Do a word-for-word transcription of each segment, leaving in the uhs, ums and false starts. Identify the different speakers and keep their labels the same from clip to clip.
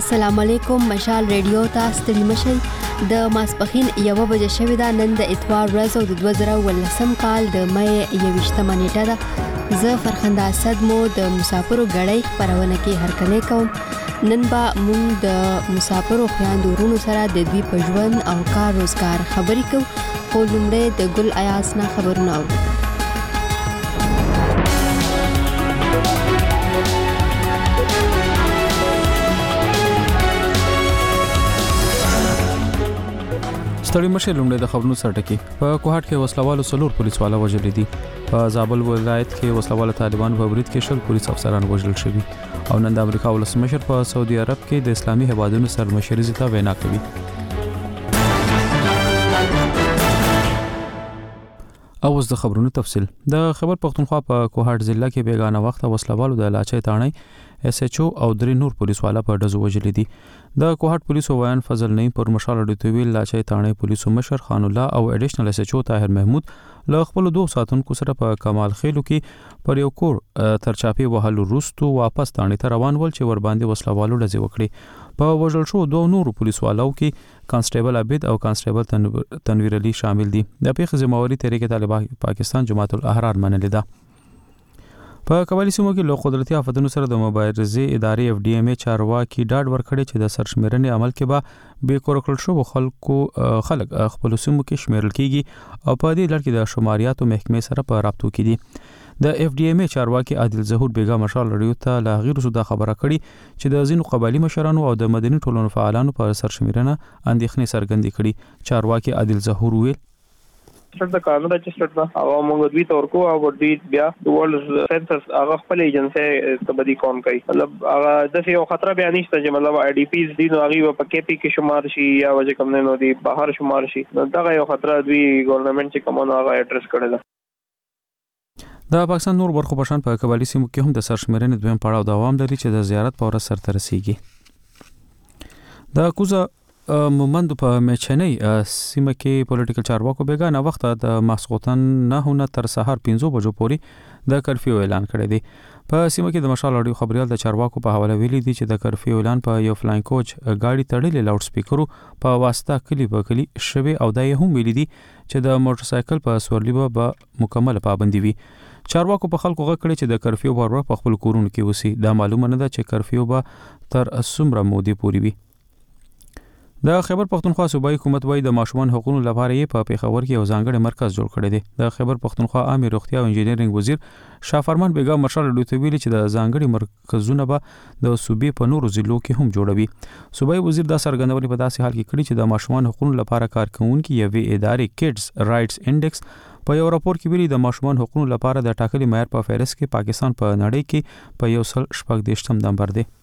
Speaker 1: السلام علیکم. مشال ریډیو ته ستړي مشئ. د ماسپخین یوه بجه شوې ده. نن د اتوار ورځ او د دوه زره اوولسم کال د مې یویشتمه نیټه ده. زه فرخنده اسد مو د مسافرو ګړۍ خپرونه کې هرکلی کوم. نن به موږ د مسافرو خویندو ورونو سره د دوی په ژوند او کار روزګار خبرې کوو. خو لومړی د ګل ایاز نه خبرونه اورو.
Speaker 2: ستړي مشه لومړی د خبرونو سره ټکی. په کوهاټ کې وسلوالو څلور پولیس والا وژل دي. په زابل ولایت کې وسلوالو طالبان په برید کې شل پولیس افسران وژل شوي. او نن د امریکا ولسمشر په سعودي عرب کې د اسلامي هیوادونو سرمشري ته وینا کوي. او اوس د خبرونو تفصیل. د خبر پښتونخوا په کوهاټ ضلع کې بیگانه وخت وسلوالو د لاچي تاڼي اس ایچ او او درې نور پولیس والا په ډزو وژل دي. د کوهاټ پولیسو ویان فضل نعیم پر مشال اډیټویل لاچي تاڼي پولیسو مشر خان الله او اډیشنل اس ایچ او طاهر محمود له خپل دوه ساتونکو سره په کمال خېلو کې پر یو کور تر چاپی وهلو وروسته واپس تاڼي ته روان ول چې ور باندې وسلوالو ډزې وکړي. په وژل شو دوه نور پولیس والو کې کانسټیبل عبید او کانسټیبل تنویر علي شامل دي. د پیښې ذمہواری تحریک طالبان پاکستان جماعت الاحرار منلې ده. په قبایلی سیمو کې له قدرتي آفتونو سره د مبارزې ادارې اف ډي ام ای چارواکي ډاډ ورکړي چې د سرشمیرنې عمل کې به به کور کړل شو خلکو خلک خپل سیمو کې شمیرل کیږي او په دې لړ کې د شماریاتو محکمې سره په رابطو کې دي. د اف ډي ام ای چارواکي عادل ظهور بیگا مشال ریو ته لا غیر سودا خبره کړي چې د ځینو قبایلی مشرانو او د مدني ټولنو فعالانو په سرشمیرنه اندېښنې څرګندې کړي. چارواکي عادل ظهور ویل
Speaker 3: د قانون رجسټر دا او موږ دوی تور کو او دوی بیا د ورلد سنسس هغه خپل ایجنسی تبدی کوم کوي. مطلب هغه د یو خطر بیان نشته چې مطلب آی ډی پیز دي نو هغه په کې پی کې شمار شي یا وجه کم نه نو دي بهر شمار شي. دا یو خطر دوی ګورنمنت چې کوم نه هغه اډرس کړل.
Speaker 2: د پاکستان نور برخو په شان په قبایلی سیمو کې هم د سرشمیرنې دویم پړاو دوام لري چې د زیارت په ورځ سرته رسیږي. د کوزه مومند په میچنی سیمه کې پولیټیکل چارواکو بیگانه وخت د ماسخوتن نه نه تر سحر پنځه بجو پورې د کرفیو اعلان کړی دی. په سیمه کې د مشال اډیو خبريال د چارواکو په حواله ویلي دي چې د کرفیو اعلان په یو فلاین کوچ گاډي تړلې لاوډ سپیکرو په واسطه کلی په کلی شوي او د هم ویلي دي چې د موټر سایکل په سورلی به مکمل پابندي وي. چارواکو په خلکو غږ کړی چې د کرفیو پر وخت په خپل کورونو کې وسی. دا معلومه نه ده چې کرفیو به تر څومره مودې پورې وي. د خیبر پښتونخوا صوبایي حکومت وايي د ماشومان حقوقو لپاره یې په پیښور کې یو ځانګړی مرکز جوړ کړی دی. د خیبر پښتونخوا عامه روغتیا او انجینرینګ وزیر شافرمان بیگا مشال ډوته ویلي چې د ځانګړي مرکزونه به د صوبې په نورو ضلعو کې هم جوړوي. صوبایي وزیر دا څرګندونه په داسې حال کې کړې چې د ماشومان حقوقو لپاره کارکونکو یوې ادارې کډز رائټس انډیکس په یو راپور کې ویلي د ماشومان حقوقو لپاره د ټاکلي معیار په فهرست کې پاکستان په نړۍ کې په یو سل شپږ دیشتم نمبر دی.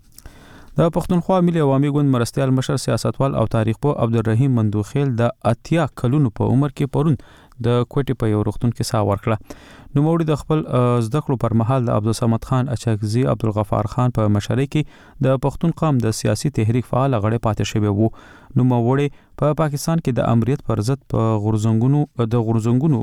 Speaker 2: د پښتونخوا ملي عوامي ګوند مرستيال مشر سیاستوال او تاریخ پوه عبدالرحیم مندوخیل د اتیا کلونو په عمر کې پرون د کوټې په یو روغتون کې ساه ورکړه. نوموړي د خپل زده کړو پر مهال د عبدالصمد خان اچکزي عبدالغفار خان په مشرۍ کې د پښتون قوم د سیاسي تحریک فعال غړي پاتې شوی وو. نوموړي په پا پاکستان کې د امریت پر ضد په غورځنګونو د غورځنګونو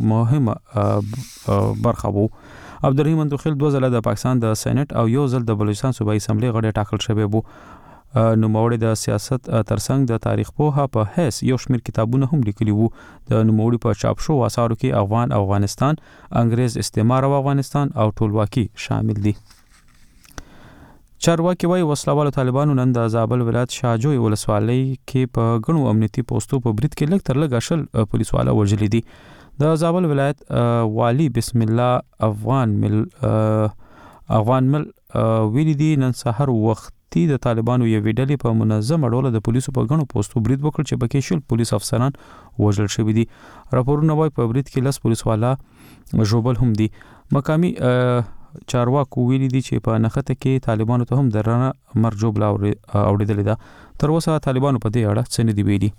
Speaker 2: مهمه برخه وو. عبدالرحیم مندوخیل دوه ځله د پاکستان د سېنات او یو ځل د بلوچستان صوبایي اسمبلی غړی ټاکل شوی وو. نوموړي د سیاست ترڅنګ د تاریخ پوهه په هیڅ یو شمېر کتابونه هم لیکلي وو. د نوموړي په چاپ شو اثارو کې افغان افغانستان، انګريز استعمار او افغانستان او ټولواکي شامل دي. چارواکي وايي وسلوالو طالبانو نن د زابل ولایت شاجوی ولسوالۍ کې په غنو امنیتي پوسټو په برید کې لږ تر لږه شل پولیس والا وژل دي. د زابل ولایت والی بسم الله افغان مل افغان مل ویلي دي نن سحر وختي د طالبانو یو ویډلې په منظم ډول د پولیسو په غنو پوسټو برید وکړ چې پکې شل پولیس افسران وژل شوي دي. راپورونه وايي په برید کې لس پولیس والا ژوبل هم دي. مقامي چارواکو ویلي دي چې په نخته کې طالبانو ته هم درنه مرجوب اوریدل ده. تر اوسه طالبانو په دې اړه څه نه دی ویلي.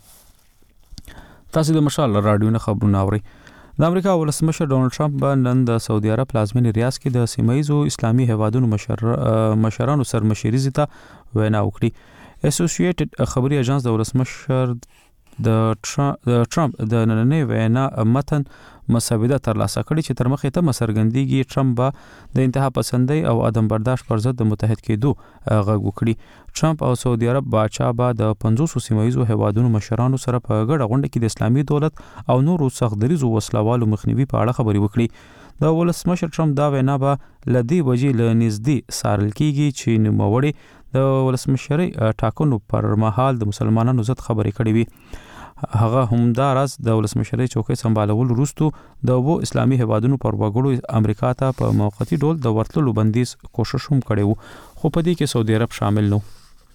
Speaker 2: تاسو د مشال رادیو نه خبرونه اورئ. د امریکا ولسمشر ډونالد ټرمپ به نن د سعودي عرب پلازمینې ریاض کې د سیمایزو اسلامي هیوادونو مشر مشرانو سرمشري ته وینا وکړي. اسوسییټډ خبري اژانس د ولسمشر د ټرمپ د نننۍ وینا متن مسوده ترلاسه کړي چې تر مخه ته مسرګندېږي ټرمپ به د انتها پسندۍ او عدم برداشت پر ضد د متحد کېدو غږ وکړي. ټرمپ او سعودي عرب باچا به د پنځوس سیمایي هیوادونو مشرانو سره په ګډه غونډه کې د اسلامي دولت او نورو سختدریزو وسلوالو مخنیوي په اړه خبرې وکړي. د ولسمشر ټرمپ دا وینا به لدی وجې ل نږدې سارل کېږي چې نوموړي د ولسمشرۍ ټاکنو پر مهال د مسلمانانو ضد خبرې کړې وي. هغه همدا راز د ولسمشرۍ چوکۍ سمبالول وروسته د وو اسلامي هیوادونو پر وګړو امریکا ته په موقتی ډول د ورتلو بندیز کوشش هم کړی وو، خو په دې کې سعودي عرب شامل نو.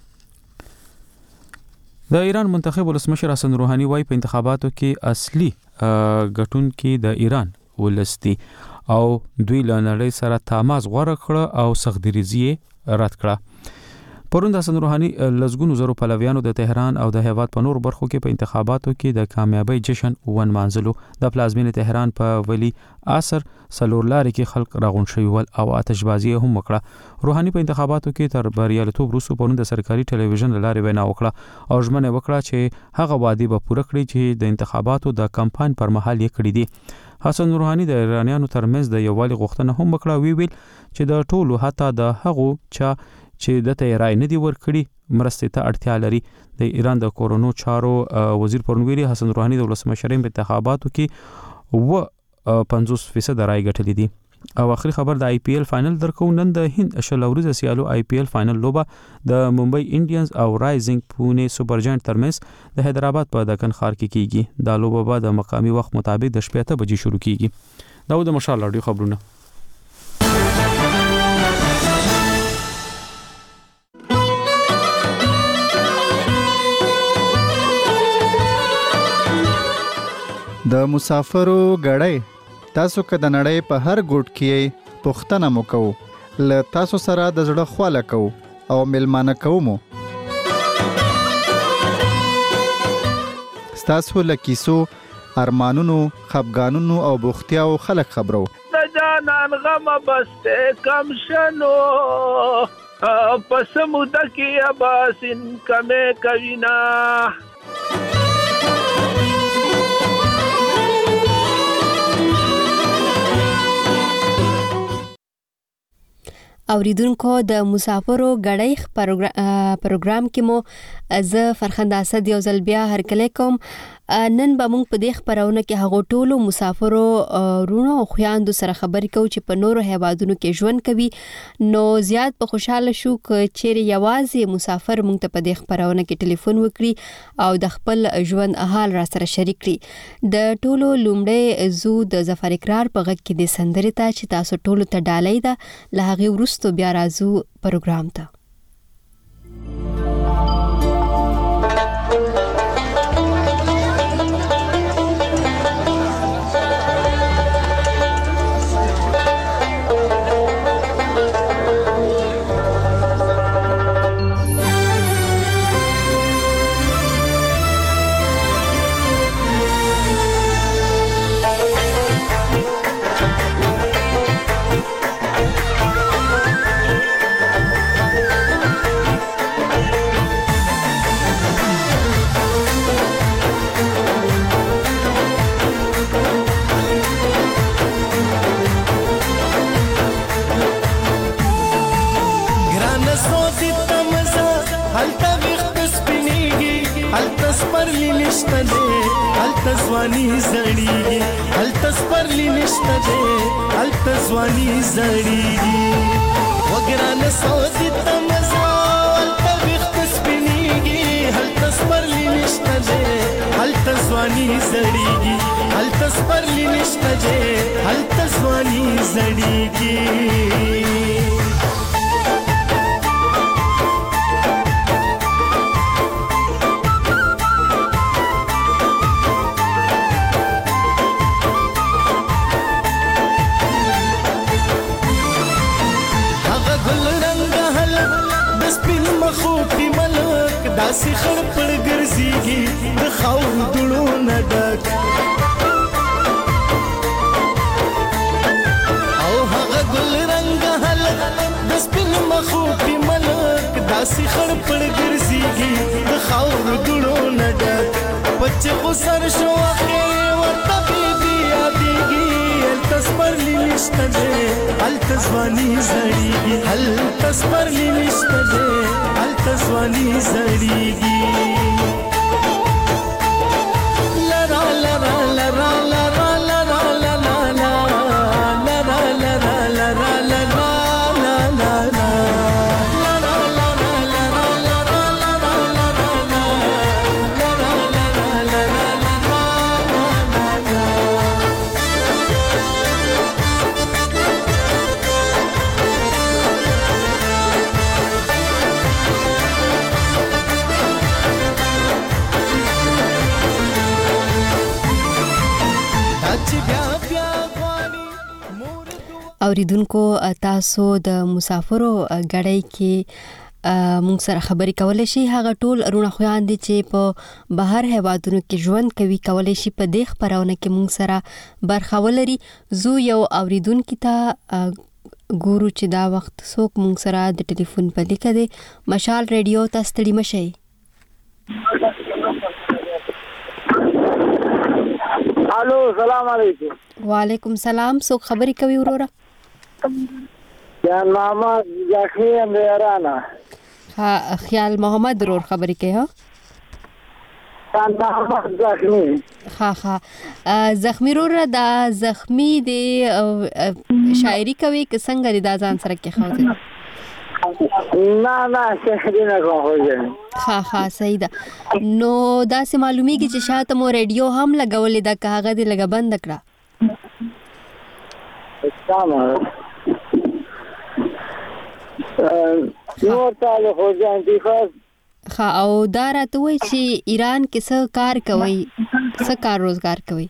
Speaker 2: د ایران منتخب ولسمشر حسن روحاني وايي په انتخاباتو کې اصلي ګټونکي د ایران ولستی او دوی له نړۍ سره تماس غوړه کړ او سختدریزي رد کړه. پرون د حسن روحاني لزګونو زرو پلویانو د تهران او د هیواد په نور برخو کې په انتخاباتو کې د کامیابی جشن ون مانځلو. د پلازمینې تهران په ولی عصر سلور لارې کې خلک راغون شوي ول او آتشبازي هم وکړه. روحاني په انتخاباتو کې تر بریالیتوب وروسته پرون د سرکاري ټلویزیون لارې وینا وکړه او ژمنه وکړه چې هغه وعده به پوره کړي چې د انتخاباتو د کمپاین پر مهال یې کړې دي. حسن روحاني د ایرانیانو ترمنځ د یووالي غوښتنه هم وکړه، وی ویل چې د ټولو حتی د هغو چا چې د ته رای نه دی ورکړي مرستې ته اړتیا لري. د ایران د کورونو چارو وزیر پرونویری حسن روحاني د ولسمشرۍ په انتخاباتو کې و پنځوس فیصد رای ګټلې دي. او اخري خبر د آی پی ایل فائنل درکو. نن د هند شل اوريزه سیالو آی پی ایل فائنل لوبه د ممبئی انډینز او رایزنګ پونه سپر جاینټ ترمنځ د حیدرآباد په دکن ښار کې کیږي. دا لوبه به د مقامي وخت مطابق د شپې ته بجې شروع کیږي. دا د مشال رادیو خبرونه.
Speaker 4: د مسافرو غړی تاسو که د نړۍ په هر ګوټ کې پوښتنه مو کوو، له تاسو سره د زړه خواله کوو او ملمانه کوو مو. ستاسو له کیسو، ارمانونو، خفګانونو او بوختیاو خلک خبرو.
Speaker 5: د جانان غم بسته کم شنو پس موده کې اباسین کمه کوینا.
Speaker 1: اوریدونکو د مسافرو غړی پروګرام کې مو زه فرخنده اسد یو ځل بیا هرکلی کوم. نن به موږ په دې خبرونه کې هغو ټولو مسافرو رونو او خویاندو سره خبرې کوو چې په نورو هیوادونو کې ژوند کوي. نو زیات په خوشاله شو که چیرې یوازې مسافر موږ ته په دې خبرونه کې ټلیفون وکړي او د خپل ژوند حال را سره شریک کړي. د ټولو لومړی زو د ظفر اقرار په غږ کې د سندرې ته چې تاسو ټولو ته ډالۍ ده، له هغې وروسته بیا راځو پروګرام ته.
Speaker 6: ځواني زړیږي هلته سپرلی نشته دی هلته ځواني زړیږي وګرانه سودی ته مزه هلته ویښت سپینیږي هلته سپرلی نشته دی هلته ځواني زړیږي هلته سپرلی نشته دی هلته ځواني زړیږي. داسې خړ پړ ګرځيږي د خاور دړو نه ډک او هغه ګل رنگ هلک د سپین مخو په ملک داسې خړ پړ ګرځيږي د خاور دړو نه ډک په چې خو سر شو اخیر ورته بیبي یادېږي هلته سپرلي نشته دی هلته ځواني زړېږي هلته سپرلي نشته دی هلته ځواني زړېږي لرا لرا لرا لرا لرا لرا لرا لرا لرا لرا
Speaker 1: اوریدونکو تاسو د مسافرو غړی کې مونږ سره خبرې کولای شي هغه ټول رونه خويان دي چې په بهر هوادونو کې ژوند کوي کولای شي په دې خبرونه کې مونږ سره برخه ولري زو یو اوریدونکو ته ګورو چې دا وخت څوک مونږ سره د ټلیفون په لیکه دي مشال ریډیو تاسو ستړي مشئ
Speaker 7: الو السلام علیکم
Speaker 1: وعلیکم السلام څوک خبرې کوي وروره
Speaker 7: یا محمد زخمی اندیارانا
Speaker 1: ها خیال محمد رور خبرې کوي ها
Speaker 7: محمد زخمی
Speaker 1: ها ها زخمی رور دا زخمی دی شاعری کوي که څنګه دی دا ځان سره کې خو دی
Speaker 7: نه نه شاعری نه کوم
Speaker 1: ها ها صحیح ده نو دا سه معلومیږي چې شاته مو ریډیو هم لګولې دا کاغه دی لګ بند کړه
Speaker 7: نو تعالی خو ځان دی خو
Speaker 1: ها او دا راته وای چې ایران کې څه کار کوي څه کار روزګار کوي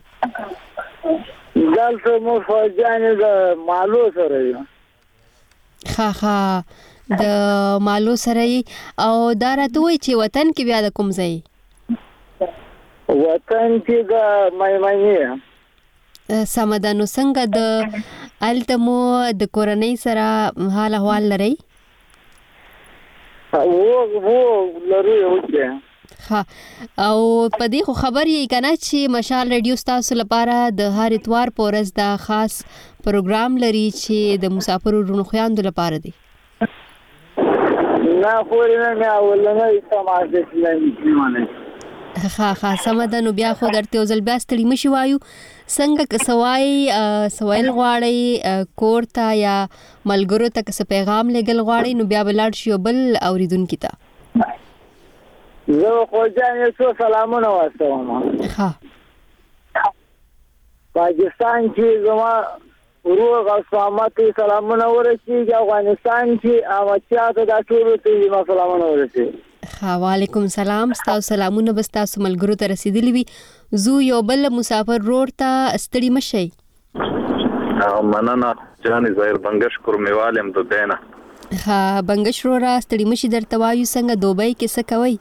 Speaker 7: دلته مو فوجان د مالو سره یو
Speaker 1: ها ها د مالو سره او دا راته وای چې وطن کې بیا د کوم ځای
Speaker 7: وطن کې د مېمنه
Speaker 1: سمدانو څنګه د التمو د کورنۍ سره حال احوال لري
Speaker 7: وو وو لري اوسه
Speaker 1: ها او پدې خو خبر یې کنه چې مشال ریډیو تاسو لپاره د هر اتوار پورز دا خاص پروګرام لري چې د مسافرو رونخیاندو لپاره دی
Speaker 7: نه خوري نه اولنه سماج د اسلامي
Speaker 1: ها ها سمدانو بیا خو درته ځل بیا ستړي مشي وایو څنګه که سوای سوال غواړي کورتا یا ملګرو ته څه پیغام لګل غواړي نو بیا بلاد شي بل اوریدونکو ته
Speaker 7: زه خو ځان یې څو سلامونه واستوم
Speaker 1: ها
Speaker 7: پاکستان کې زما روغ او سلامت سلامونه ورسیږي افغانستان کې امچا ته دا ټول ته سلامونه ورسیږي
Speaker 1: ها وعلیکم السلام تاسو سلامونه بس تاسو ملګرو ته رسیدلی وي زو یو بل مسافر روړ ته ستړي مشي
Speaker 8: مننه جاني زهیر بنگش کورمیوالم د دینه
Speaker 1: ها بنگش روړه ستړي مشي درته وایو څنګه دوبۍ کې څه کوي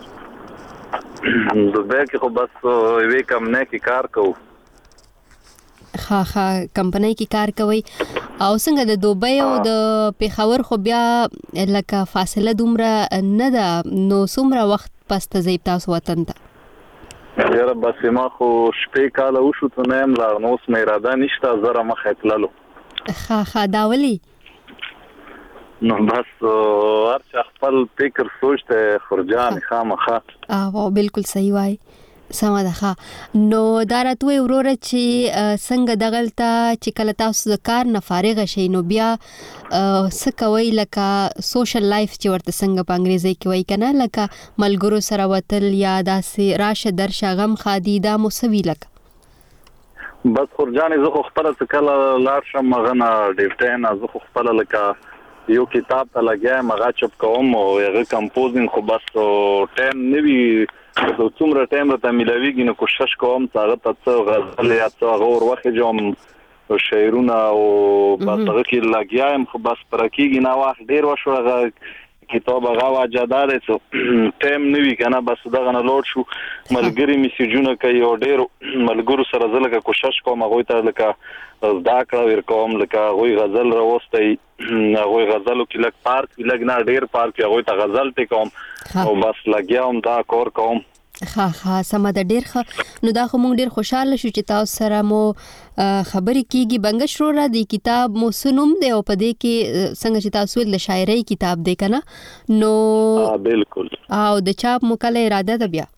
Speaker 8: دوبۍ کې خو بس وی کم نه کې کار کوو
Speaker 1: ها ها کمپنۍ کې کار کوي او څنګه د دوبۍ او د پیښور خو بیا لکه فاصله دومره نه ده نو څومره وخت پس ته ځي تاسو وطن ته
Speaker 8: یاره بس ما خو شپې کاله وشو ته نه یم لا نو اوس مې اراده نشته زره مخې تللو
Speaker 1: ها ها دا ولې
Speaker 8: نو بس هر چا خپل فکر سوچ ته خرجان خامخا
Speaker 1: او بالکل صحیح وای سم ده ښه نو دا راته وروره چې څنګه دغلته چې کله تاسو د کار نه فارغ شئ نو بیا څه کوئ لکه سوشل لایف چې ورته څنګه په انګریزي کې وایي کنه لکه ملګرو سره وتل یا داسې راشه درشه غم خادي دا مو سوي لکه
Speaker 8: بس خورجانې زه خو خپله څه کله لاړ شم هغه نه ډیفټین زه خو خپله لکه یو کتاب ته لګیا هغه چپ کوم او هغه کمپوزینګ خو بس ټایم نه وي زه څومره ټایم راته میلاویږي نو کوشش کوم چې هغه ته څه غزل یا څه هغه ور وخېږم شعرونه او بس هغه کې لګیا یم خو بس پر کېږي نه وخت ډېر وشو هغه کتاب هغه واجدار څه ټایم نه وي کنه بس دغه نه لوډ شو ملګری میسیجونه کوي او ډېر ملګرو سره زه لکه کوشش کوم هغوی ته لکه زده کړه ورکوم لکه هغوی غزل راوستی هغوی غزلو کې لږ پارک لږ نه ډېر پارک هغوی ته غزل ته کوم او بس لګیا هم دا کار کوم
Speaker 1: ها ها سم د ډیر ښه نو دا خو مونږ ډیر خوشاله شو چې تاسو سره مو خبرې کیږي بنګش رورا د کتاب مو سنوم دی او په دې کې څنګه چې تاسو د شاعرۍ کتاب دی کنه نو
Speaker 8: بالکل
Speaker 1: او د چاپ مو کله اراده ده بیا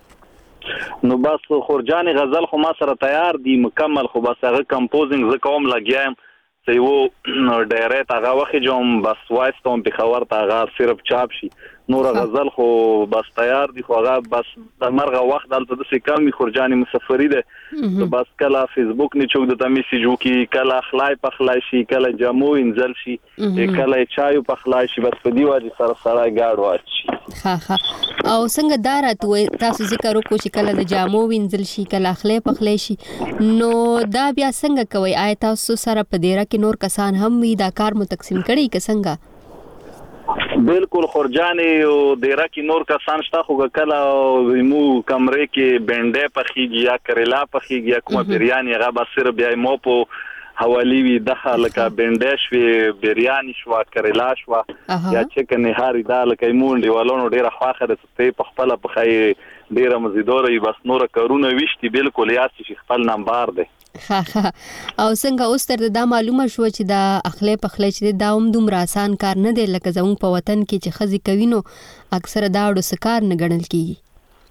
Speaker 8: نو بس خورجان غزل خو ما سره تیار دی مکمل خو بس هغه کمپوزینګ ز کوم لګیایم سی وو ډایرکټ هغه وخت جوم بس وایستوم په خبر تا هغه صرف چاپ شي نور غزل خو بس تیار دی خو هغه بس د مرغه وخت دلته د سکامي خورجاني مسافری ده بس کله فیسبوک نه چوک د میسیج وکي کله اخلای پخلای شي کله جامو انزل شي کله چایو پخلای شي بس په دی واجی سره سره گاډ واچي
Speaker 1: ها ها او څنګه دارت وې تاسو ذکر وکړو چې کله د جامو وینځل شي کله اخلای پخلای شي نو دا بیا څنګه کوي آیا تاسو سره په دیره کې نور کسان هم وي دا کار مو تقسیم کړي که څنګه
Speaker 8: بالکل خورجاني او دیره کې نور کسان شته خو کله مو کمرې کې بنډه پخېږي یا کریلا پخېږي یا کومه بریاني هغه به صرف بیا مو په حوالی وی دغه لکه بنډه شوي بریاني شو کریلا شو یا چکن نهاري دا لکه مونډي ولونو ډیره خواخه د ته په خپل په خای ډیره مزیدوري بس نور کارونه وشتي بالکل یا چې خپل نمبر دی
Speaker 1: ها ها او څنګه اوس تر دا معلومه شو چې دا اخلي پخلي چې دا هم دومره آسان کار نه دی لکه زموږ په وطن کې چې خزي کوي نو اکثره دا وړو سکار نه ګڼل کیږي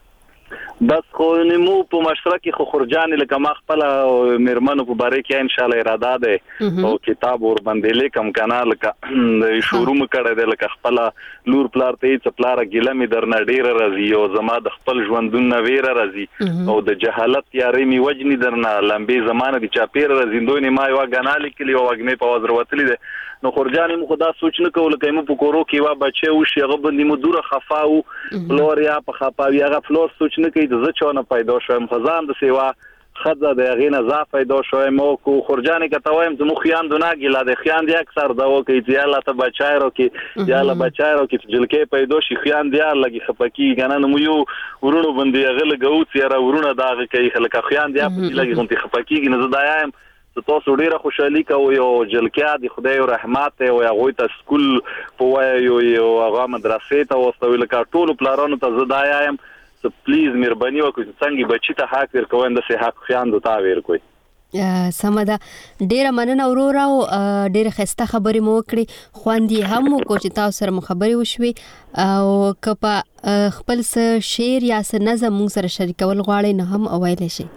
Speaker 8: بس خو نمو په مشرقي خو خورجان لکه ما خپل مرمنو په باره کې ان شاء الله اراده ده او کتاب ور باندې لیکم کنه لکه شروع کړه ده لکه خپل لور پلار ته چې پلار ګلمي درنه ډیره راځي او زما د خپل ژوندون نه ویره راځي او د جهالت یاري می وجنی درنه لمبي زمانه دي چاپیر راځندونی ما یو غنالي کلی او وګنی په وزر وتلی ده نو خورجان مو خدا سوچ نه کول کيمو په کورو کې وا بچي او شي غو باندې مو دوره خفاو فلور یا په خفاوی هغه فلور سوچ نه کوي د زچونه پیدا شوم خزان د سیوا خزه د غینه ز پیدا شوم او کو خورجان کتاویم زمو خیان دونه ګلا د خیان دی اکثر دا وکي چې الله ته بچای رو کې یا الله بچای رو کې جلکې پیدا شي خیان دی لګي خپکی غنن مو یو ورونو باندې غل غوت یاره ورونه داغه کوي خلک خیان دی لګي غونتی خپکی نه زدایم تاسو ډیره خوشحالي کوي او جلکیا د خدای رحمت او هغه ته سکول په وایو یو هغه مدرسې ته واستوي لکه ټول پلارانو ته زدایم سو پلیز مهرباني وکړئ څنګه بچی ته حق ورکوئ د سه حق خیان دوتا ورکوئ
Speaker 1: سمدا ډیره مننه اورورا او ډیره خسته خبرې مو کړې خواندې هم کو چې تاسو سره خبرې وشوي او کپا خپل شعر یا س نظم مو سره شریکول غواړي نه هم اوایل شي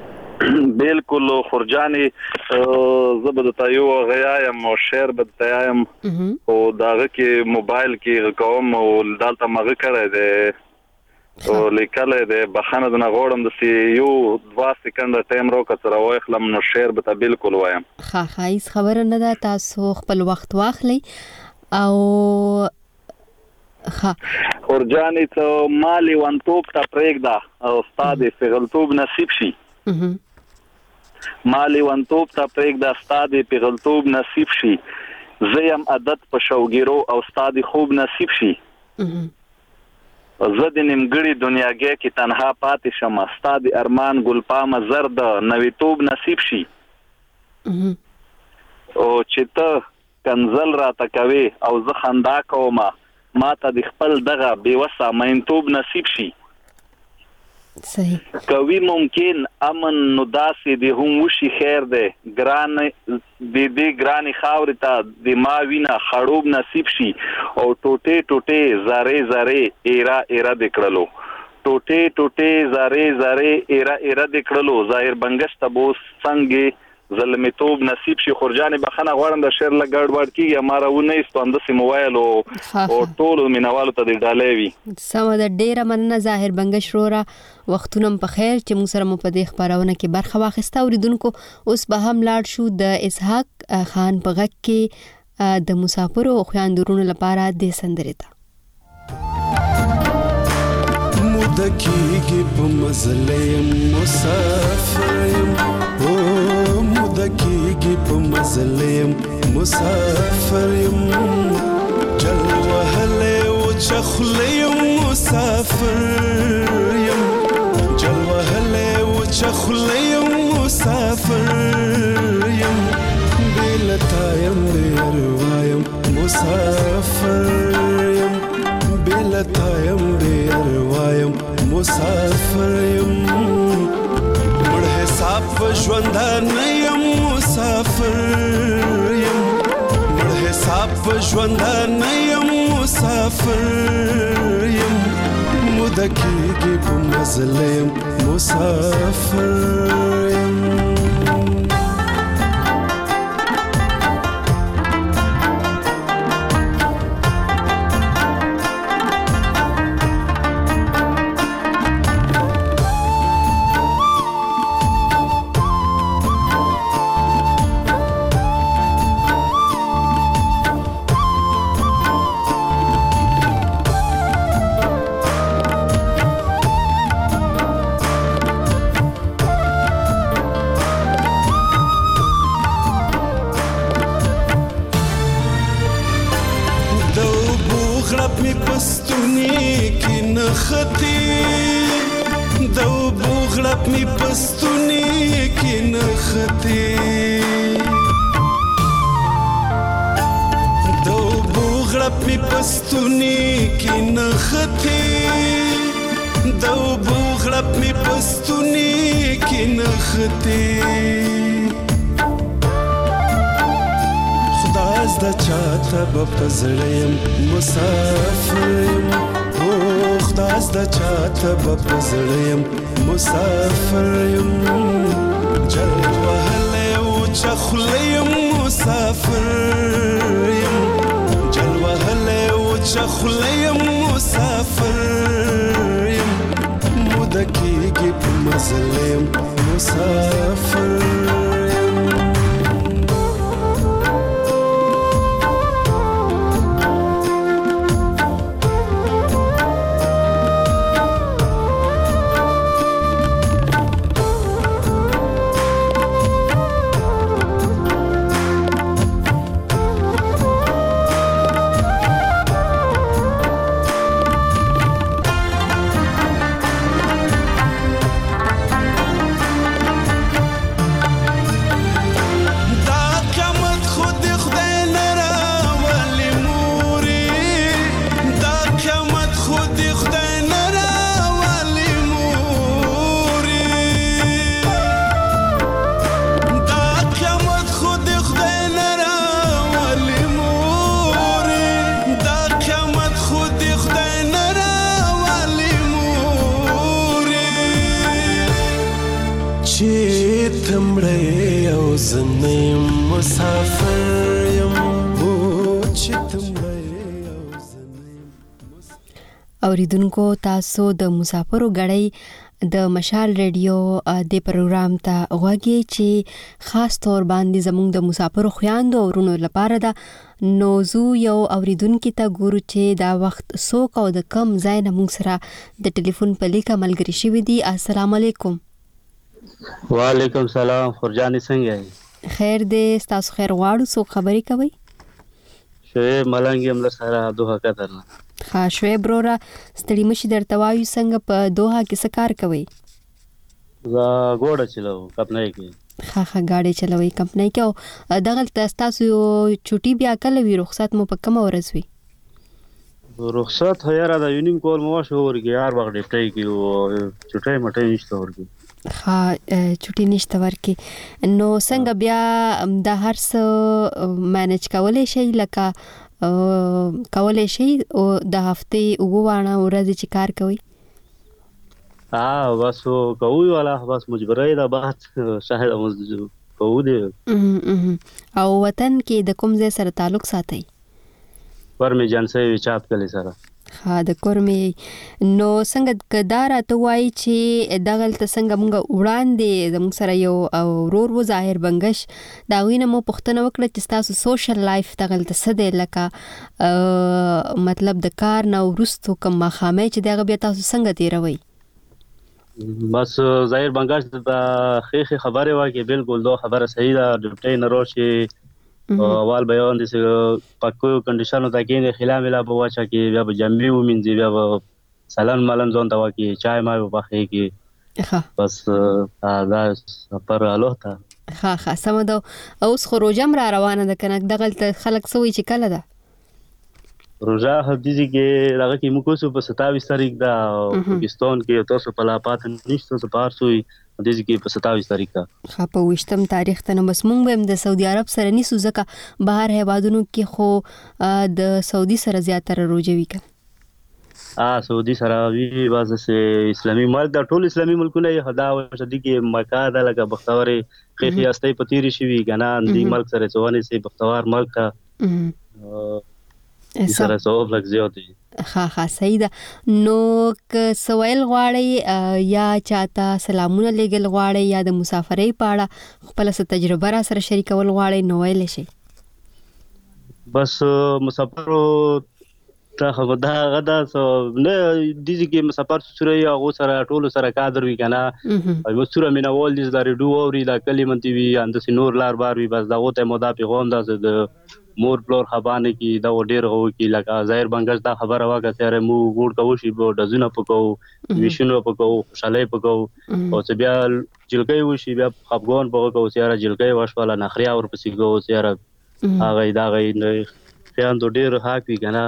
Speaker 8: بالکل خورجاني زبد تایو غیایم او شعر بد تایم او داغه کې موبایل کې کوم او دالته مغه کړه ده او لیکل ده بخنه د نغوړم د سی یو دوا سکند ټایم رو کتر وای خلم نو شعر به بالکل وایم
Speaker 1: ها خایس خبر نه ده تاسو خپل وخت واخلي او ها
Speaker 8: خورجاني ته مالی وانتوب ته پرېږده او استاد فغلتوب نصیب شي مالی وانتوب ته پرېږده استاد فغلتوب نصیب شي زیم عادت په شوګیرو او استاد خوب نصیب شي زه د نیمګړي دنیاګه کې تنها پاتې شم استاد ارمان ګلپام زرد نویتوب نصیب شي او چې ته کنزل را تکوي او زه خندا کوم ما ته د خپل دغه بیوسه مینتوب نصیب شي
Speaker 1: صحیح
Speaker 8: کوي ممکن امن نو داسې دی هم وشي خیر دی ګران دی دی ګرانی خاور ته د ما وینا خړوب نصیب شي او ټوټه ټوټه زاره زاره ایرا ایرا دکړلو ټوټه ټوټه زاره زاره ایرا ایرا دکړلو ظاهر بنگش ته بو څنګه ظلمتوب نصیب شي خورجاني بخنه غوړم د شعر لګړ وړ کیږي مارونه استوند سي موبایل او ټول مینوالو ته د ډالې وي
Speaker 1: سم د ډیره مننه ظاهر بنگش رورا وختونم په خیر چې موږ سره مو په دې خبرونه کې برخه واخیسته اوریدونکو اوس به هم لاړ شو د اسحاق خان په غږ کې د مسافر او خويندورونو لپاره د سندرې ته
Speaker 6: مدکیږي په مزلیم مسافریم او مدکیږي په مزلیم مسافریم جل وهله او چخلیم مسافریم جل وهله او چخلیم مسافریم بلتایم بیروایم مسافریم بلتایم بیروایم مسافر یم مړ حساب ژوند نه یم مسافر یم مړ حساب ژوند نه یم مسافر یم مدکیږي په مزل یم مسافر یم می پستونی کی نختی دو بوغړپ می پستونی کی نختی دو بوغړپ می پستونی کی نختی خداز د چاته بپزړم مسافر یم خداز د چاته بپزړم مسافر یم جل وهله او چخلیم مسافر یم جل وهله او چخلیم مسافر یم مدکیږي په مزلم مسافر
Speaker 1: اوریدونکو تاسو د مسافرو غړی د مشال ریډیو د پروګرام ته غوږی چې خاص تور باندې زموږ د مسافرو خويندو ورونو لپاره دا نوزو یو اوریدونکو ته ګورو چې دا وخت سوک او د کم ځای نه موږ سره د ټلیفون په لیکه ملګری شوی دی. السلام علیکم.
Speaker 9: وعلیکم سلام. فرجانی څنګه یې؟
Speaker 1: خیر دی، تاسو خیر غواړو. سو خبرې کوي؟
Speaker 9: شوی ملنګ هم سره دوه کتر نه
Speaker 1: ها شوی برورا ستړي مشي درته وایو څنګه په دوحه کې څه کار کوي؟
Speaker 9: زه ګوډه چلو کمپنۍ کې.
Speaker 1: ها ها ګاډي چلوي کمپنۍ کې. او دغه تاسو چټي بیا کله وی رخصت مو په کوم ورځ وی؟
Speaker 9: رخصت هياره د یونیم کول مو شو ورګي هر وخت ډیټای کې او چټي مټي نشته ورګي.
Speaker 1: ها چټي نشته ورکی. نو څنګه بیا د هر څه مانج کولای شي لکه کولای شي او د هفته وګوانه ورځ چې کار کوي؟
Speaker 9: ها بس کوي ولا بس مجبورای دا بات شاهد مزجو کوو دی.
Speaker 1: او وطن کې د کوم ځای سره تعلق ساتي؟
Speaker 9: ورمه جنسي چاپ کلی سره.
Speaker 1: ها د کورمې. نو څنګه کدار ته وای چې دغه ته څنګه مونږ وړاندې زموږ سره یو ورور و ظاهر بنگش دا وینه مو پښتنه وکړه چې تاسو سوشل لایف دغه ته څه دی لکه مطلب د کار نه ورستو کوم مخامه چې دغه بیا تاسو څنګه تیروي؟
Speaker 9: بس ظاهر بنگش د خېخه خبره واکه بالکل دو خبره صحیح ده. ډیپټي نه روشي اول بیان دي چې پکو کنډیشنو ته کې خلاف ملا په واچا کې بیا به جنبي ومنځي بیا به سلام ملن ځون تا کې چای ما په خې کې. ها بس دا پر الو ته.
Speaker 1: ها ها سم ده. اوس خروجم را روانه ده کنه دغه خلک سوي چې کله ده
Speaker 9: روزه حدیث کې دغه کې موږ اوس په ستاویس تاریخ دا پاکستان کې تاسو په لا پات نشته سپارسوي حدیث کې په ستاویس تاریخ دا
Speaker 1: خا په وشتم تاریخ ته نو بس موږ هم د سعودي عرب سره نیسو ځکه بهر هیوادونو کې خو د سعودي سره زیاتره روزوي کا
Speaker 9: ا سعودي سره وی واز سه اسلامي ملک دا ټول اسلامي ملکونه خدا او شدي کې مکه دا لکه بختوره خېخي استي پتیری شوی غنا دی ملک سره څونه سي بختوار ملک تا سره څو لک زیات
Speaker 1: ها ها صحیح ده نو ک سوال غواړي یا چاته سلامونه لګل غواړي یا د مسافرۍ پاړه خپل څه تجربه را سره شریکول غواړي نو ویل شي
Speaker 9: بس مسافرو تا خبردا غدا سو نه دي کې مسافر سره یو سره ټول سره کادر وی کنه او سره مینا ول دي د ریډو اوري دا کلمنتی وی اند سينور لار بار وی بس دا وته مودا پیغام دا د مور پلور خبانه کی دا ډیر غو کی لکه ظاهر بنگش دا خبره واګه سره مو ګوډ کو شي بو دزونه پکو ویشنو پکو شالای پکو او چې بیا جلګي وشي بیا خپګون پکو سره جلګي واشواله نخریا ور پسې ګو سره هغه دا غي نه خیان دو ډیر حق وی کنه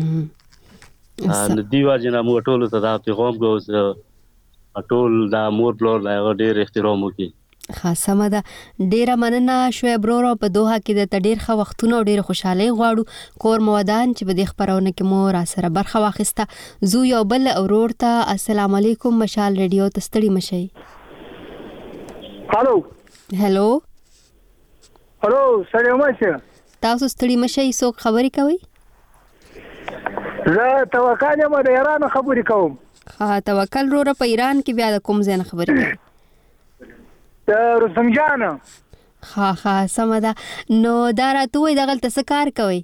Speaker 9: ان دیوا جنا مو ټول ته دا پیغام کوز ټول دا مور پلور دا ډیر احترام وکي
Speaker 1: خاصه ده ډیره مننه شوې برورو په دوحه کې د ډیر ښه وختونه ډیر خوشاله غواړو کور مودان چې په دې خبرونه کې مو را سره برخه واخیسته زو یو بل اورور ته السلام علیکم مشال ریډیو ته ستړي مشي
Speaker 7: هالو
Speaker 1: هالو
Speaker 7: هالو سلام علیکم
Speaker 1: تاسو ستړي مشي څوک خبري کوي
Speaker 7: زه توکل یم د ایران خبري کوم
Speaker 1: ها توکل رو په ایران کې بیا د کوم ځای نه خبري کوي
Speaker 7: د رسنجان
Speaker 1: ها ها سمدا نو دا راتوي دغه څه کار کوي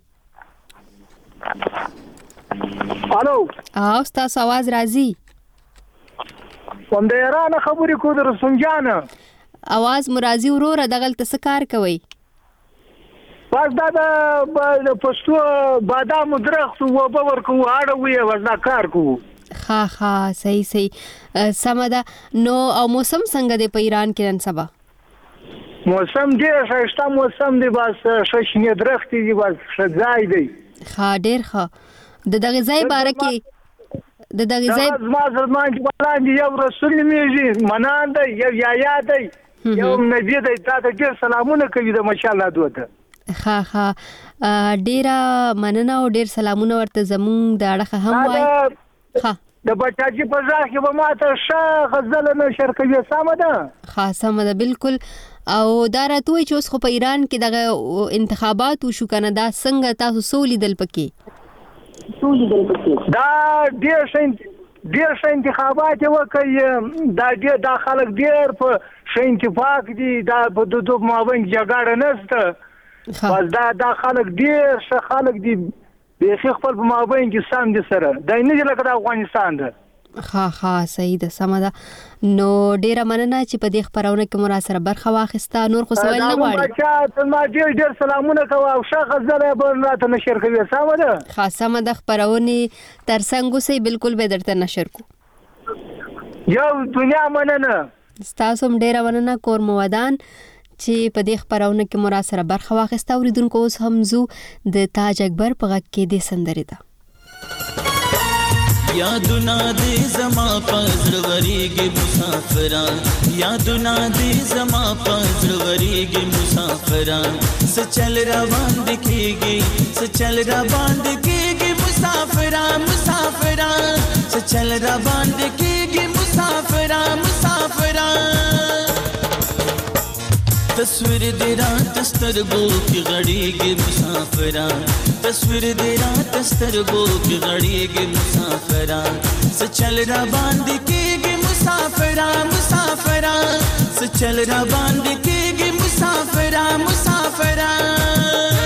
Speaker 7: الو
Speaker 1: او تاسو आवाज راځي
Speaker 7: کوم د ایران خبري کو د رسنجان
Speaker 1: आवाज مرাজি وروره دغه څه کار کوي
Speaker 7: بس دا د پښتو بادام درخت و به ورکو اړه وي وردا کار کو
Speaker 1: ها ها صحیح صحیح سمدا نو او موسم څنګه دی په ایران کې نن سبا
Speaker 7: موسم دی ښایسته موسم دی بس ششنه درخت دی بس شځای دی
Speaker 1: ها ډیر ښه د دغه ځای باره کې د دغه ځای
Speaker 7: ما زمان چې باندې یو رسول میږي منان دی یو یا یا دی یو نبی دی تاسو ډیر سلامونه کوي د ماشاءالله دوته
Speaker 1: ها ها ډیره مننه او ډیر سلامونه ورته زمون د اړه هم وای ها
Speaker 7: د بچاجي په ځای کې به ماته ښه غزل نه شرکوي سمه ده
Speaker 1: ها سمه ده بالکل او دا راتوي چې اوس خو په ایران کې دغه انتخابات وشو کنه دا څنګه تاسو سولې دل پکې
Speaker 7: سولې دل پکې دا ډیر ښه ډیر ښه انتخابات وکړي دا ډیر د خلک ډیر په ښه اتفاق دي دا په دوه مابین جګړه نشته بس دا دا خلک ډیر ښه خلک دي به خپل په مابین کې سم دي سره دا نه دی لکه د افغانستان ده
Speaker 1: ها ها صحیح ده سم ده نو ډیره مننه چې په دې خبرونه کې مو را سره برخه واخیسته نور خو سوال نه غواړم
Speaker 7: چې ما ډیر ډیر سلامونه کوم او ښه غزل به راته نشر کوي سم ده
Speaker 1: خاصه مده خبرونه تر څنګه سي بالکل به درته نشر کو
Speaker 7: یو دنیا مننه
Speaker 1: تاسو ډیره مننه کور مودان چې په دې خبرونه کې مو را سره برخه واخیسته اوریدونکو اوس هم زو د تاج اکبر په غږ کې د سندرې ده
Speaker 10: یادونه دې زما پزړ وریږي مسافران یادونه دې زما پزړ وریږي مسافران سچل روان دکېږي سچل روان دکېږي مسافران مسافران سچل روان دکېږي مسافران مسافران تصویر دې رات سترګو کې غړېږي مسافران تصویر دې رات سترګو کې غړېږي مسافران سچل را باندې کېږي مسافران مسافران سچل را باندې کېږي مسافران مسافران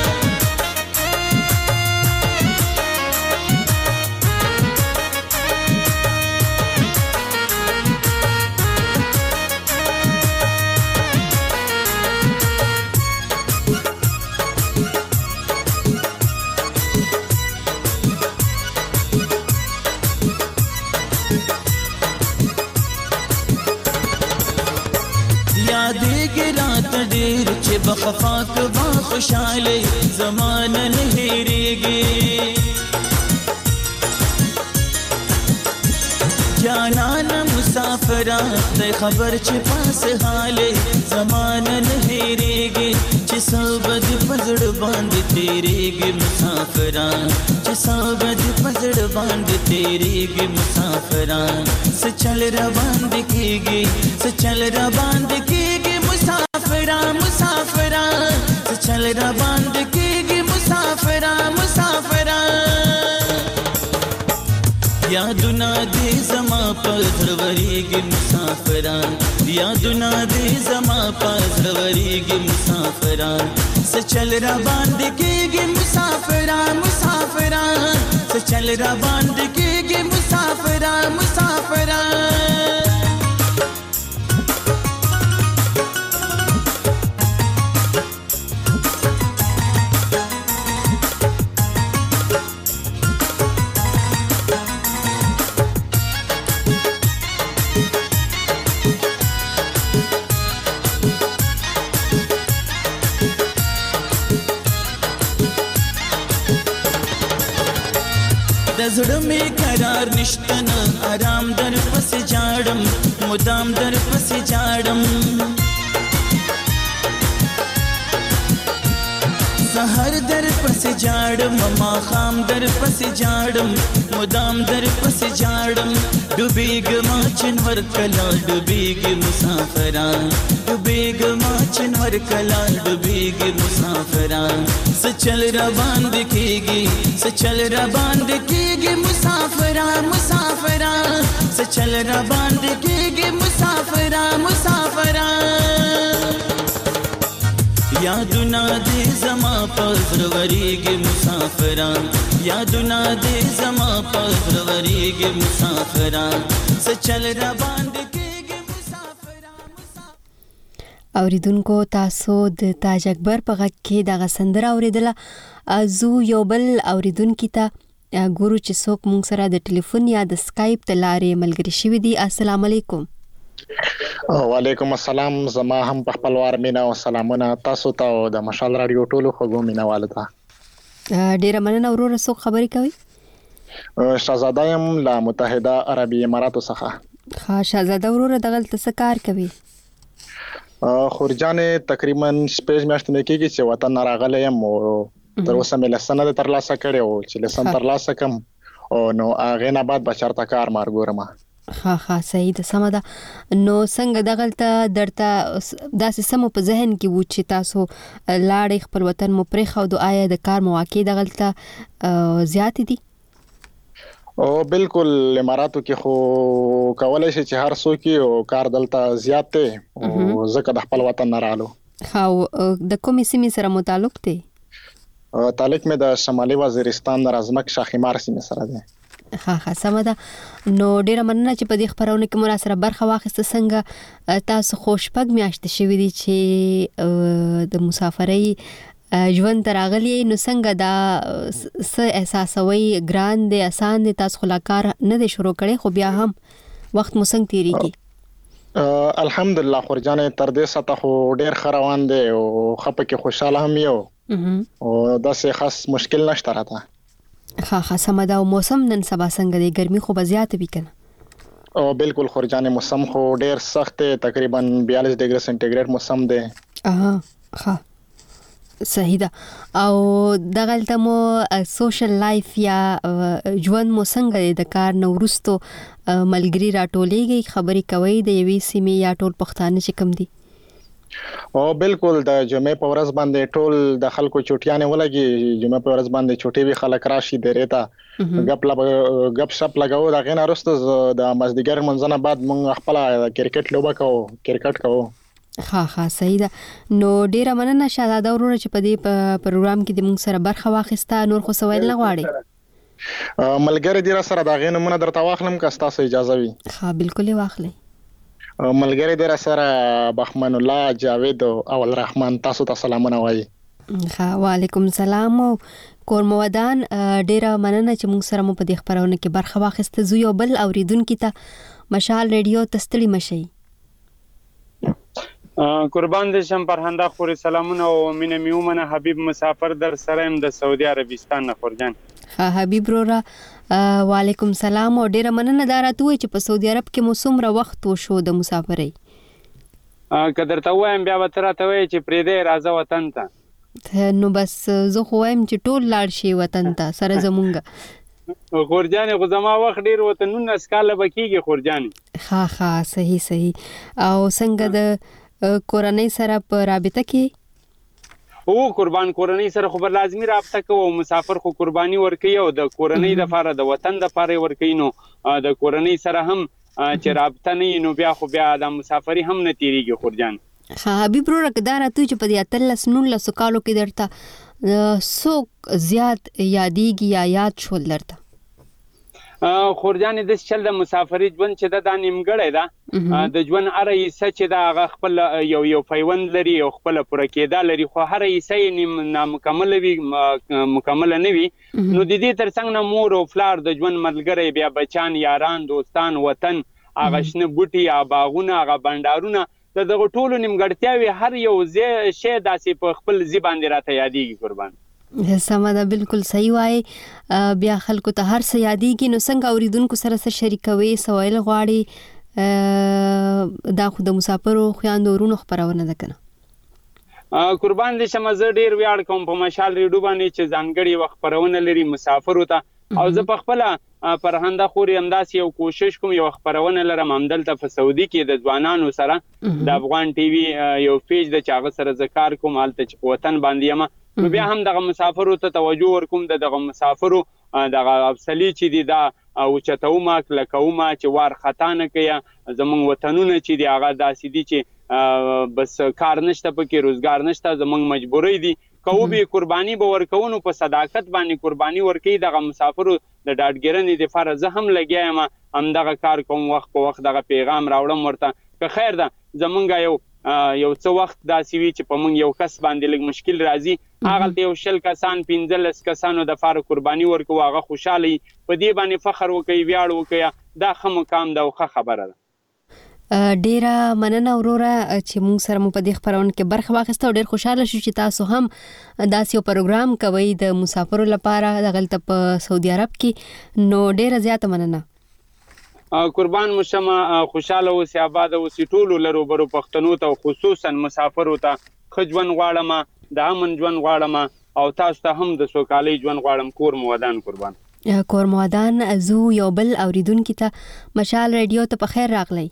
Speaker 10: ډېر چې بخفاک با خوشاله زمانه نه هېرېږي جانان مسافرا ته خبر چې پاس حاله زمانه نه هېریږي چې صوبد پزړ باندې تیریږي مسافرا چې صوبد پزړ باندې تیریږي مسافرا سچل را باندې کیږي سچل را باندې کیږي مسافرا مسافرا سچل را باندې کیږي مسافرا مسافرا یادونه دې زما پر زړوريږي مسافران یادونه دې زما پر زړوريږي مسافران سچل را باندې کېږي مسافران مسافران سچل را باندې کېږي مسافران مسافران زړه می قرار نشتنه آرام در پس جاړم مدام در پس جاړم سحر در پس جاړم ما خام در پس جاړم مدام در پس جاړم ډوبېګ ما چنور کلا ډوبېګ مسافران ډوبېګ ما چنور کلا ډوبېګ مسافران سچل را باندې کېږي سچل را باندې کېږي مسافران مسافران سچل را باندې کېږي مسافران مسافران یادونه دې زما پر زړوريږي مسافران یادونه دې زما پر زړوريږي مسافران سچل را باندې کېږي مسافران
Speaker 1: اوریدونکو تاسو د تاج اکبر په غږ کې دغه سندره اوریدله زو یو بل اوریدونکو ته ګورو چې څوک مونږ سره د ټلیفون یا د سکایپ د لارې ملګری شوي دي. السلام علیکم.
Speaker 11: وعلیکم السلام. زما هم په خپل وار مینا او سلامونه تاسو ته او د مشال رادیو ټولو خوږو مینوالو ته.
Speaker 1: ډیره مننه وروره. څوک خبرې کوي؟
Speaker 11: شاهزاده یم له متحده عربي اماراتو څخه.
Speaker 1: ها شاهزاده وروره دغلته څه کار کوي؟
Speaker 11: خورجان تقریبا شپږ میاشتې کېږي چې وطن راغلی یم او تر اوسه مې لسنه ترلاسه کړې او چې لسن ترلاسه کم او نو هغې نه بعد به چېرته کار مار ګورم.
Speaker 1: ها ها صحیح ده سمه ده. نو څنګه دغلته درته داسې سمو په ذهن کې و چې تاسو لاړې خپل وطن مو پرېښود آیا د کار مواقع دغلته زیاتې دي؟
Speaker 11: او بالکل اماراتو کې خو کولای شي چې هر څوک او کار دلته زیات دی او ځکه د خپل وطن نه رالو.
Speaker 1: ها د کومې سیمې سره مو تعلق دی؟
Speaker 11: تعلق مې د شمالي وزیرستان د رزمک شاخیمار سیمې سره دی.
Speaker 1: ها ها سمه ده. نو ډیره مننه چې په دې خبرونه کې مو را سره برخه واخیسته. څنګه تاسو خوشپږ میاشتې شوي دي چې د مسافرۍ ژوند ته راغلی نو څنګه دا څه احساسوي؟ ګران دی آسان دی؟ تاسو خو لا کار نه دی شروع کړی خو بیا هم وخت مو څنګه تیریږي؟
Speaker 11: الحمدلله خورجانې تر دې سطح خو ډیر ښه روان دی او ښه پکې خوشحاله هم یو او داسې خاص مشکل نشته راته.
Speaker 1: ها ها سمه ده. او موسم نن سبا څنګه دی؟ ګرمي خو به زیاته وي که نه؟
Speaker 11: او بالکل خورجانې موسم خو ډیر سخت دی تقریبا بیالیس ډیګري سنټیګریډ موسم دی.
Speaker 1: اها ها صحیح ده. او دغلته مو سوشل لایف یا ژوند مو څنګه دی؟ د کار نه وروستو ملګري راټولېږي خبرې کوي د یوې سیمې یا ټول پښتانه چې کوم دي؟
Speaker 11: او بالکل د جمعې په ورځ باندې ټول د خلکو چوټیانې ولګي. جمعې په ورځ باندې چوټي وی خلک راشي درې ته غپ لب غپ شپ لګاو. دا غینه وروسته د مازدیګر منځنه بعد موږ خپل کرکټ لوبه کوو کرکټ کوو.
Speaker 1: ها ها صحیح ده. نو ډیره مننه شاهزاده وروره چې په دې پروګرام کې د موږ سره برخه واخیسته. نور خو سوال نه غواړي؟
Speaker 11: ملګری دی را سره دا غینه مونږ درته واخلم که تاسو اجازه وي؟
Speaker 1: ها بالکل واخلئ.
Speaker 11: ملګری دی را سره بخمن الله جاوید او اول رحمان تاسو ته سلامونه وایي.
Speaker 1: ها وعلیکم السلام. کور مودان ډیره مننه چې موږ سره مو په دې خبرونه کې برخه واخیسته. زو یو بل اوریدونکو ته مشال ریډیو تستړي مشي.
Speaker 12: قربان دې شم فرهنده خوري سلامونه او مینه میومنه حبیب مسافر در سره ام د سعودي عربستان نه خورجان.
Speaker 1: ها حبیب رورا وعلیکم سلام او ډیره مننه دا راته چې په سعودي عرب کې مو څومره وخت وشو د مسافرۍ
Speaker 12: قدر ته وایم بیا به تر ته وای چې پرې دې راځه وطن ته
Speaker 1: نو بس زه خو وایم چې ټول لاړ شي وطن ته سره زمونږ
Speaker 12: خورجانې خو زما وخت ډیر وته نولس کاله به کېږي خورجانې
Speaker 1: ها ها صحیح صحیح او څنګه د کورنۍ سره په رابطه کې
Speaker 12: او قربان کورنۍ سره خو بر لازمي رابطه کوو مسافر خو قرباني ورکوي او د کورنۍ د لپاره د وطن د لپاره ورکوي نو د کورنۍ سره هم چې رابطه نه نو بیا خو بیا د مسافرۍ هم نه تیریږي خورجان
Speaker 1: ها حبیب ورو کدا راته چې په دې اتلس نولس کالو کې درته څوک زیات یادېږي یا یاد شول درته
Speaker 12: خورجان د چل د مسافرۍ ژوند چې د نیمګړی ده د ژوند هر حصہ چې دا هغه خپل یو یو پیوند لري او خپل پوره کېدا لري خو هر حصہ یې نامکمل وي مکمل نه وي نو د دې ترڅنګ نه مور او فلار د ژوند ملګری بیا بچان یاران دوستان وطن هغه شنه بوټي یا باغونه هغه بندارونه د دغه ټولو نیمګړتیاوي هر یو شی داسې په خپل ځی باندې راته یادېږي قربان
Speaker 1: سمه ده بالکل صحیح وای بیا خلکو ته هر څه یادېږي نو څنګه اوریدونکو سره سره شریکوي سوال غواړي دا خو د مسافرو خویندو ورونو خبرونه ده کنه
Speaker 12: قربان دې شمه زه ډیر ویاړ کوم په مشال ریډیو باندې چې ځانګړي وخت خبرونه لري مسافرو ته او زه په خپل فرهنده خوري همداسې یو کوشش کوم یو خبرونه لرم همدلته په سعودي کې د ځوانانو سره د افغان ټي وي یو پیج د چاغه سره ذکر کوم حالت چې وطن باندې یم نو بیا هم دغه مسافرو ته توجه ورکوم د دغه مسافرو دغه افسلی چې دی دا او چتوما کلکوما چې وار خطا نه کوي زمونږ وطنونه چې دی هغه داسې دي چې بس کار نشته پکې روزګار نشته زمونږ مجبورۍ دي کوو به قرباني به ورکوونو په صداقت باندې قرباني ورکوي دغه مسافرو د ډاډګرنې د فرض هم لګیایم هم دغه کار کوم وخت په وخت دغه پیغام راوړم ورته که خیر ده زمونږ یو یو څه وخت داسې وي چې په مونږ یو کس باندې لږ مشکل راځي هغه یو شل کسان پنځلس کسانو د فار قرباني ورکو هغه خوشاله په دې باندې فخر وکي ویاړ وکي دا خمو کام دا خو خبره ده
Speaker 1: ډیره مننه وروره چې موږ سره مو په دې خبرونه کې برخه واخیسته ډیر خوشاله شو چې تاسو هم داسې یو پروګرام کوي د مسافرو لپاره دغلته په سعودي عرب کې نو ډیره زیاته مننه
Speaker 12: قربان مشمه خوشاله اوسې آباد اوسې ټولو لرو برو پښتنو ته خصوصا مسافرو ته ښه ژوند غواړم د امن ژوند غواړم او تاسو ته هم د سوکالۍ ژوند غواړم کور مو ودان قربان
Speaker 1: کور مو ودان زو یو بل اوریدونکو ته مشال ریډیو ته په خیر راغلی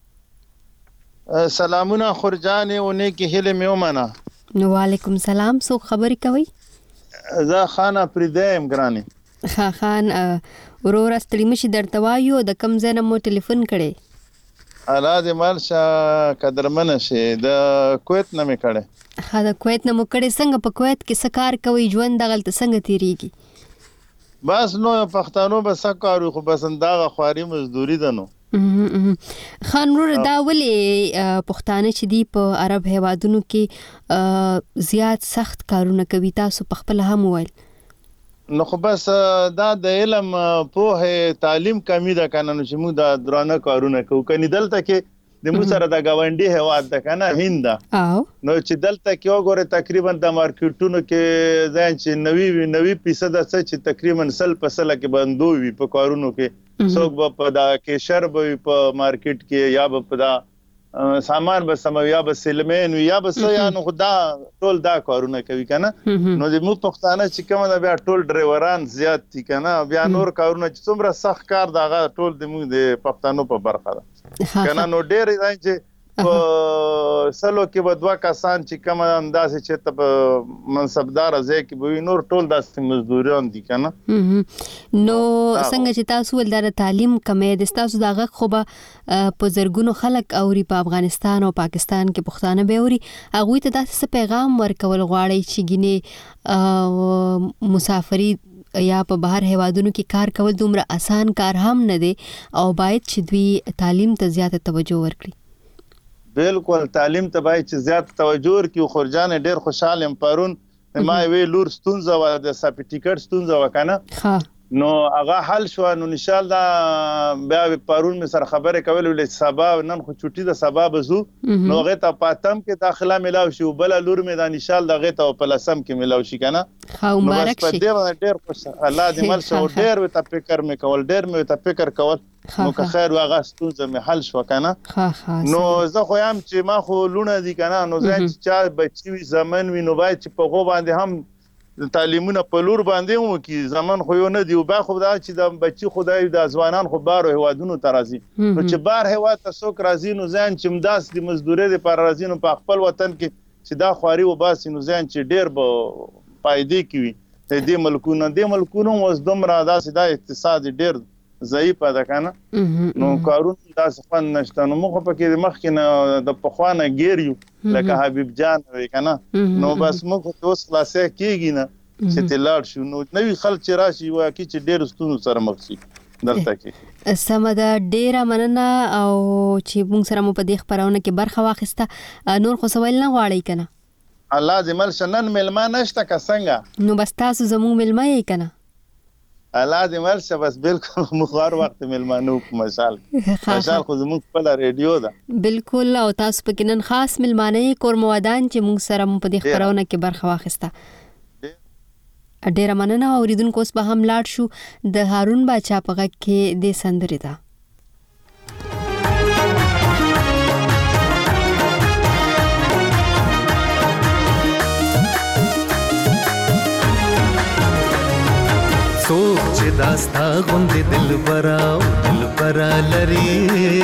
Speaker 13: سلامونه خورجانې او نیکی هیله مې ومنه
Speaker 1: وعلیکم سلام سو خبرې کوي
Speaker 13: زه خانه پریدایم ګرانی
Speaker 1: ها خان ورور استړی مشي درته وایو د کم ځای نه مو ټلیفون کړي
Speaker 13: الله دې مالشه قدرمن شي د کویت نه مې کړي
Speaker 1: ها د کویت نه مو کړي څنګه په کویت کې څه کار کوي ژوند دغلته څنګه تیریږي
Speaker 13: بس نو پښتنو به څه کارو خو بس انداغه خواري مزدوري ده نو
Speaker 1: خان ورور دا ولې پښتانه چې دی په عرب هیوادونو کې زیات سخت کارونه کوي تاسو په خپل هم وایي
Speaker 13: نو خو بس دا د علم په تعلیم کمی ده کنه نو چې موږ د درانه کارونه کوو کني دلته کې د مو سره د گاونډي هواد ده کنه هند
Speaker 1: او
Speaker 13: نو چې دلته کې وګوره تقریبا د مارکیټونو کې ځان چې نوي نوي فیصد چې تقریبا سل په سل کې بندوي په کارونو کې څوک په دا کې شرب په مارکیټ کې یا په دا سامان به سموي یا به سلمین یا به سیا نو خدا ټول دا کارونه کوي کنه نو د مو پښتانه چې کوم دا بیا ټول ډرایوران زیات دي کنه بیا نور کارونه چې څومره سخت کار دا ټول د مو د پښتنو په برخه ده کنه نو ډېر ځای چې په سلو کې به دوه کسان چې کوم اندازې چې ته منصبدار ځای کې به نور ټول داسې مزدوران دي کنه
Speaker 1: نو څنګه چې تاسو ول د تعلیم کمې د تاسو دغه خو به په زرګونو خلک اوري په افغانستان او پاکستان کې پښتانه به اوري هغه ته داسې پیغام ورکول غواړي چې ګینه مسافری یا په بهر هیوادونو کې کار کول دومره آسان کار هم نه دی او باید چې دوی تعلیم ته زیاته توجه ورکړي
Speaker 13: بالکل تعلیم ته باید چې زیات توجه ورکړي خورجان ډیر خوشاله ام پرون ما وی لور ستونزه و د سرټیفیکټ ستونزه وکنه نو هغه حل شو نو ان شاء الله بیا پرون می سره خبره کول ول سبا نن خو چټي د سبا بزو نو هغه ته پاتم کې داخله ملاو شي بل لور می د ان شاء الله هغه ته په لسم کې ملاو شي کنه
Speaker 1: خو مبارک شي
Speaker 13: ډیر خوش الله دې مل شو ډیر و ته فکر می کول ډیر می ته فکر کول نو که خیر واغه ستونزه می حل شو کنه نو زه خو یم چې ما خو لونه دي کنه نو زه چې بچي زمن وي نو باید چې په غو باندې هم تعلیمونه په لور باندې مو کې زمان خو یو نه دی او با خو دا چې د بچي خدای د ځوانان خو بار هوادونو ترازی نو چې بار هواد ته څوک راځي نو ځان چې مداس د مزدوري لپاره راځي نو په خپل وطن کې چې دا خواري و باسي نو ځان چې ډیر به پایدې کوي د دې ملکونو د ملکونو اوس دومره داسې د اقتصاد ډیر ضعیف ده کنه نو کارونه داسې فن نشته نو موږ په کې مخ کې نه د پخوانه ګیریو لکه حبیب جان وی کنه نو بس موږ اوس خلاصې کېږي نه چې تلار شو نو نوې خلک چې راشي واکې چې ډېر ستونزو سره مخ شي دلته کې
Speaker 1: سمه ده ډېره مننه او چې موږ سره مو په دې خپرونه کې برخه واخیسته نور خو سوال نه غواړئ کنه
Speaker 13: الله دې مل شنن ملما نشته که څنګه
Speaker 1: نو بس تاسو زموږ ملما یې کنه
Speaker 13: الله دې مل شه بس بالکل مخار وخت ملمانو مشال مشال خو زموږ خپل ریډیو ده
Speaker 1: بالکل او تاسو په نن خاص ملمانه کور موادان چې موږ سره په دې خبرونه کې برخه واخیسته ډېر مننه اوریدونکو اوس به هم لاړ شو د هارون باچا په غږ کې د سندرې ده
Speaker 6: سوچ چې داستا غوندې دل براو دل برا لري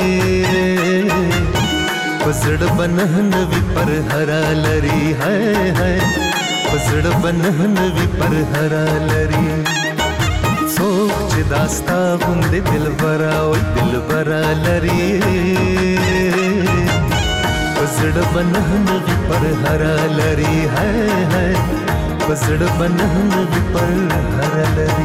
Speaker 6: پسړ بنهن وی پر هرا لري هاي هاي پسړ بنهن وی پر هرا لري سوچ چې داستا غوندې دل براو دل برا لري پسړ بنهن وی پر هرا لري هاي هاي پسړ بنهن وی پر هرا لري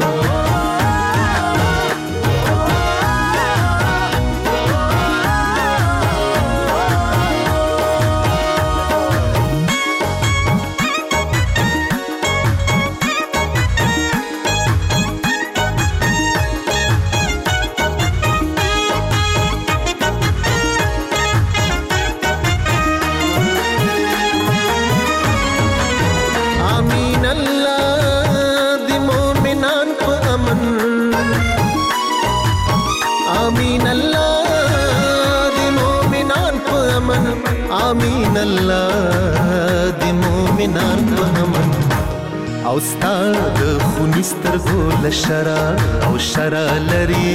Speaker 6: آمین الله د مومنان په امن او استاد خونستر ګول شرا او شرا لري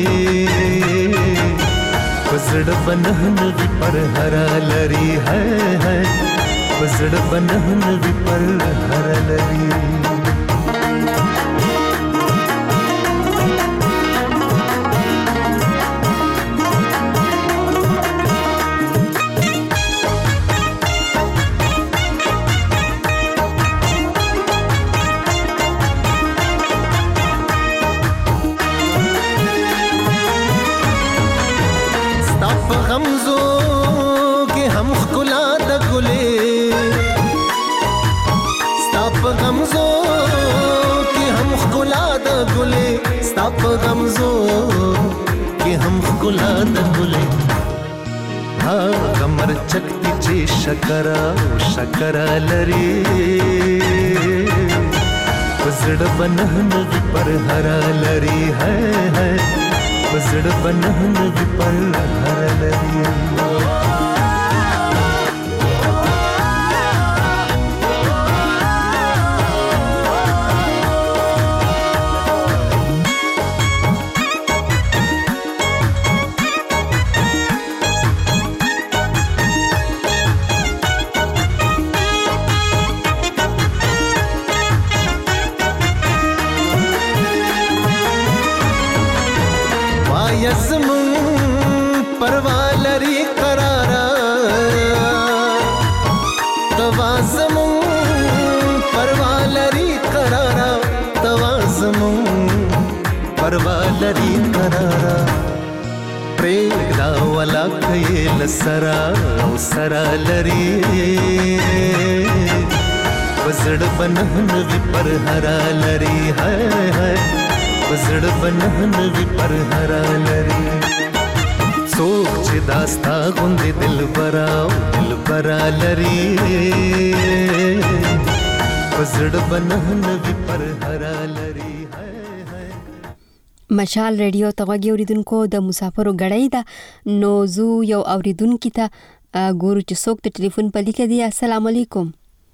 Speaker 6: پسړ بنهن وی پر هرا لري هاي هاي پسړ بنهن وی پر هرا لري په غمزو کې هم ښکلا د ګلې ها غمر چکتی چې شکرا او شکرا لري پسړ بنهن وی پر هرا لري هاي هاي پسړ بنهن وی پر هرا لري لري قرارا پرېږدا ولا کيل سرا او سرا لري وزړ بنهن وی پر هرا لري هاي هاي پزړ بنه نوی پر هرا لري څوک چې داستا غوندې دل برا دل برا لري پزړ بنه نوی پر هرا لري.
Speaker 1: مشال ریډیو ته غوږی اوریدونکو د مسافرو غړۍ ده نو زو یو اوریدونکو ته ګورو چې څوک د ټلیفون په لیکه دی. السلام علیکم.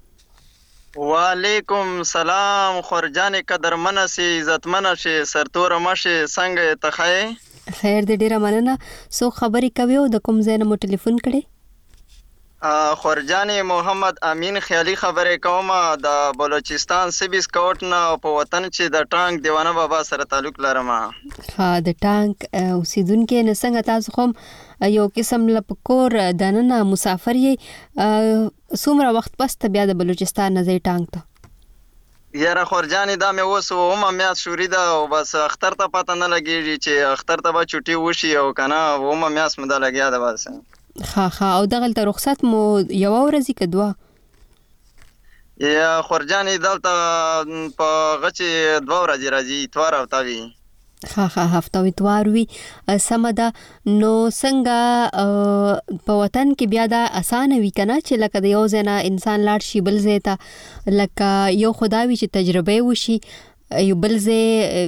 Speaker 14: وعلیکم سلام خورجان قدرمن سي عزتمن شي سرتور مشه څنګه ته خای
Speaker 1: خیر دې ډیره مننه. سو خبرې کوي او د کوم ځای نه مو ټلیفون کړي؟
Speaker 14: خورجان محمد امین خیالي خبرې کوم د بلوچستان سبیس کوټ نه په وطن چې د ټانک دیوانه بابا سره تعلق لرم.
Speaker 1: ها د ټانک اوسیدونکو نه څنګه تاسو کوم یو قسم لپکور دننه مسافر یې څومره وخت پس ته بیا د بلوچستان نه ځي ټانک ته؟
Speaker 14: یاره خورجان دا مې اوس اومه میاشت شوري ده او بس اختر ته پته نه لګېږي چې اختر ته به چوټي وشي او که نه اومه میاشت مو دا لګیا ده بس.
Speaker 1: ها ها او دغلته رخصت مو یوه ورځې که دوه؟
Speaker 14: یا خورجان دلته په غچې دوه ورځې راځي اتوار او تاوي.
Speaker 1: ها ها هفته او اتوار وي سمه ده. نو څنګه په وطن کې بیا دا اسانه وي که نه چې لکه د یو ځای نه انسان لاړ شي بل ځای ته لکه یو خدا وي چې تجربه وشي یو بل ځای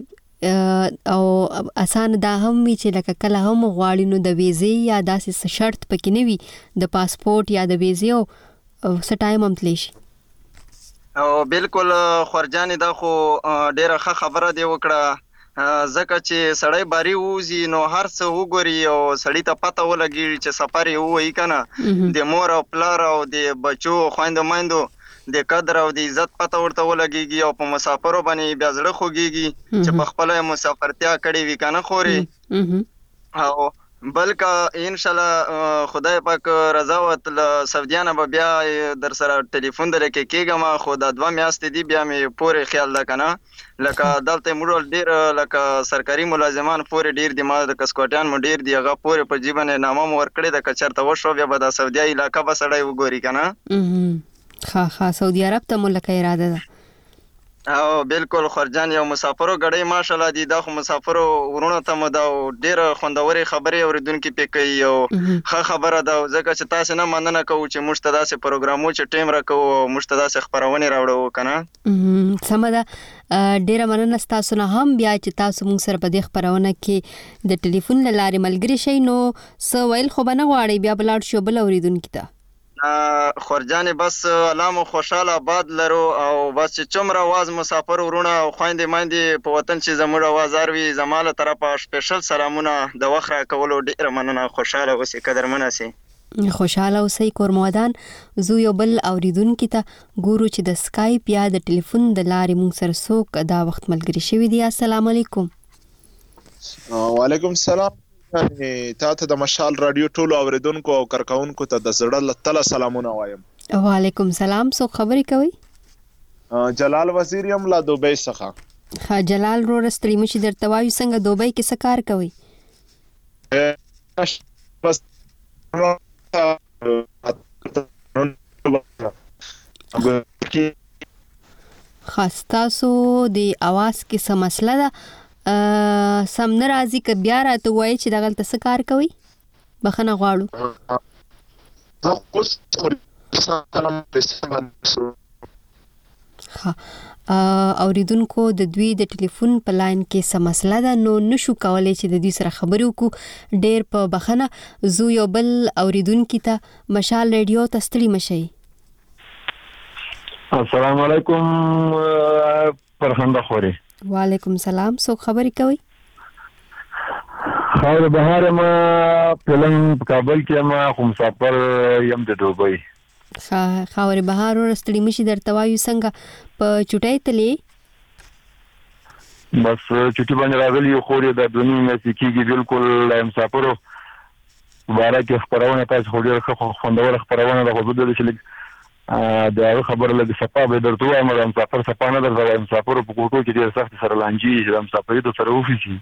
Speaker 1: او اسانه دا هم وي چې لکه کله هم غواړي نو د ویزې یا داسې شرط پکې نه وي د پاسپورت یا د ویزې او څه ټایم هم تلی شي.
Speaker 14: او بالکل خورجان دا خو ډیره ښه خبره دی وکړه ځکه چې سړی باری ووځي نو هر څه وګوري او سړی ته پته ولګېږي چې سفر یې ووایي که نه د مور او پلار او د بچو خویندو میندو د قدر او د عزت پته ورته ولګېږي او په مسافرو باندې بیا زړه خوږېږي چې په خپله یې مسافرتیا کړې وي که نه خورې. او بلکه انشاءالله خدای پاک رضا وت له سعودیانه به بیا در سره ټلیفون در کې کېږم خو دا دوه میاشتې دي بیا مې پورې خیال ده که نه لکه دلته موږ ډېر لکه سرکاري ملازمان پورې ډېر دي ما د کسکوټیان مو ډېر دي هغه پورې په جیب باندې نامه مو ورکړې ده که چېرته وشو بیا به دا سعودیا علاقه به سړی وګوري که نه.
Speaker 1: ها ها سعودي عرب ته مو لکه اراده ده؟
Speaker 14: او بالکل خورجان یو مسافرو غړی ماشاءالله دي دا خو مسافرو ورونو ته مو دا ډېر خوندوري خبرې اوریدونکي پې کوي او ښه خبره ده ځکه چې تاسې نه مننه کوو چې موږ ته داسې پروګرامو چې ټیم راکوو او موږ ته داسې خپرونې راوړو که نه.
Speaker 1: سمه ده ډیره مننه ستاسو نه هم بیا چې تاسو موږ سره په دې خپرونه کې د ټلیفون له لارې ملګري شئ نو څه ویل خو به نه غواړئ بیا به لاړ شو بل اوریدونکي ته؟
Speaker 14: خورجان بس الله مو خوشاله آباد لرو او بس چې څومره واز مسافر ورونه او خويندې ماندې په وطن چې زموږ आवाज اروي زماله طرفه سپیشل سلامونه د وخت را کولو ډیره مننه. خوشاله اوسئ قدرمن اوسئ.
Speaker 1: خوشاله اوسئ کورمودان. زو یو بل اوریدونکو ته ګورو چې د سکایپ یا د ټلیفون د لارې مونږ سره څوک دا وخت ملګری شوی دی. السلام علیکم.
Speaker 15: وعلیکم السلام. تاسو د مشال رادیو ټولو اوریدونکو او کارکونکو ته د زړه له تله سلامونه وایم.
Speaker 1: وعلیکم سلام. څوک خبرې کوي؟
Speaker 15: جلال وزیر یم لا دوبۍ څخه.
Speaker 1: ها جلال رو رستړي مشي درته وایو څنګه دوبۍ کې څه کار کوي؟ خاص تاسو د اواز کې څه مسله ده سم نه راځي که بیا راته وایي چې دغلته څه کار کوي؟ بخښنه غواړو. اوریدونکو د دوی د ټلیفون په لاین کې څه مسله ده نو نشو کولی چې د دوی سره خبرې وکړو. ډېر په بخښنه. زو یو بل اوریدونکي ته مشال ریډیو ته ستړي مشئ.
Speaker 16: السلام علیکم فرخنده خوري.
Speaker 1: وعلیکم سلام. څوک خبرې کوي؟
Speaker 16: خاور بهار ما پلن کابل کې ما خو مسافر یم د دوبۍ.
Speaker 1: خاور بهار ورستړي مشي درته وایو څنګه په چټۍ تلې؟
Speaker 16: بس چټي باندې راغلی یو خوري د دنیا مې کېږي بالکل مسافرو باره کې خبرونه تاسو خو ډېر ښه خوندور خبرونه د حدود چې دا خبره لږ صفه به درته وایم د مسافر صفه نه درځي مسافر په کوټو کې ډېر سخت سره لانجی چې د مسافر د سره وفيسي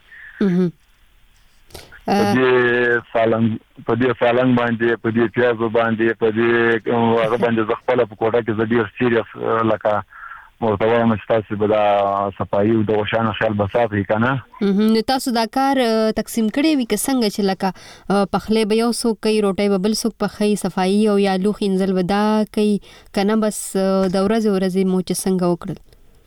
Speaker 16: په دې فالنګ په دې فالنګ باندې په دې پیازو باندې په دې هغه باندې ځخپل په کوټه کې ډېر سیریس لکه ورته وایم چې تاسو به دا صفایي او د غوښانو خیال بساتئ کنه.
Speaker 1: نو تاسو دا کار تقسیم کړی وي که څنګه چې لکه پخلی به یو څوک کوي روټۍ به بل څوک پخوي صفایي او یا لوښي انځل به دا کوي کنه بس د ورځې ورځې مو چې څنګه وکړل؟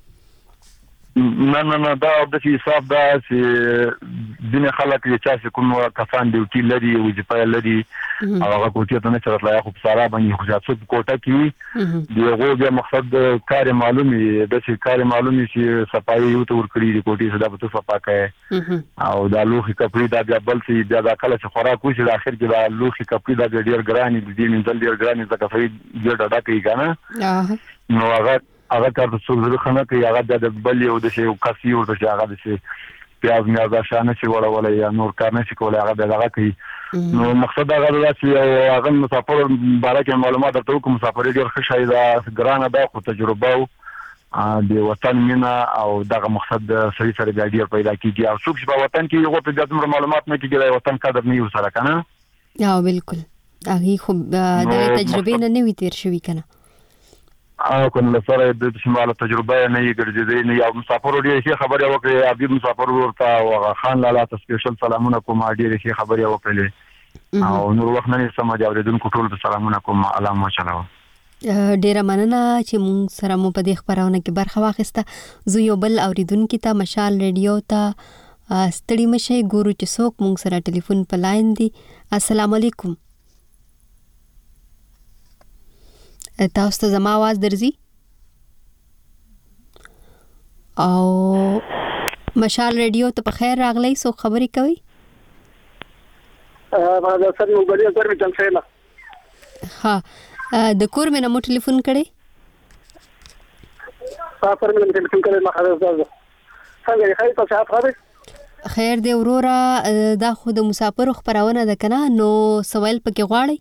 Speaker 16: نه نه نه دا د حساب دا چې ځینې خلک چې چې کوم کسان ډیوټي لري وظیفه لري او هغه کوټه ته نه چرته لا خو سارا باندې خو ځات کوټه کې دی هغه بیا مقصد کار معلومي د چې کار معلومي چې صفایي یو ته ور کړی دی کوټه صدا په صفا کوي او دا لوخي کپړې دا بیا بل چې بیا دا کله چې خوراک وشي د اخر کې دا لوخي کپړې دا ډیر ګراني دي منځل ډیر ګراني ځکه فری ډیر ډډه کوي کنه نو هغه هغه کار د څو خنه کې هغه د بل یو د شی کاسي او د شی هغه د شی پیاز میازه شانه چې وړولې یا نور کار نه شي کولای هغه د هغه کوي نو مقصد هغه دا چې هغه مسافر بارکه معلومات درته کوم مسافر ډیر ښه شي دا ګرانه ده خو تجربه او د وطن مینا او دغه مقصد سړي سره د ډیر پیدا کیږي او څوک چې په وطن کې یو په ځمره معلومات نه کیږي د وطن قدر نه یو سره کنه.
Speaker 1: یا بالکل هغه خو د تجربه نه نوي تیر شوی کنه
Speaker 16: او کنه سره د شمال تجربه نه یې ګرځېدې نه یو مسافر ډیر ښه خبره وکړه حبیب مسافر ورته او خان لالا ته سپیشل سلامونه کوم ډیر ښه خبره وکړه او نور وخت نه سمجا اوریدونکو ټول ته سلامونه کوم علامه چلاو.
Speaker 1: ډیره مننه چې مونږ سره مو په دې خبرونه کې برخه واخیسته. زه یو بل اوریدونکو ته مشال ریډیو ته ستړي مشي ګورو چې څوک مونږ سره ټلیفون په لاین دي. السلام علیکم. تاسو ته زما आवाज درځي او مشال ریډیو ته په خیر راغلی سو خبرې کوي.
Speaker 17: ا ما د سر نو بلی زر می جنسیلا
Speaker 1: ها د کور مې نمو ټلیفون کړي
Speaker 17: ها پر مې ټلیفون کړي ما خلاص ده څنګه خیر تاسو خبرې
Speaker 1: خیر دی وروره دا خو د مسافر خبرونه ده کنه نو سوال پکې غواړي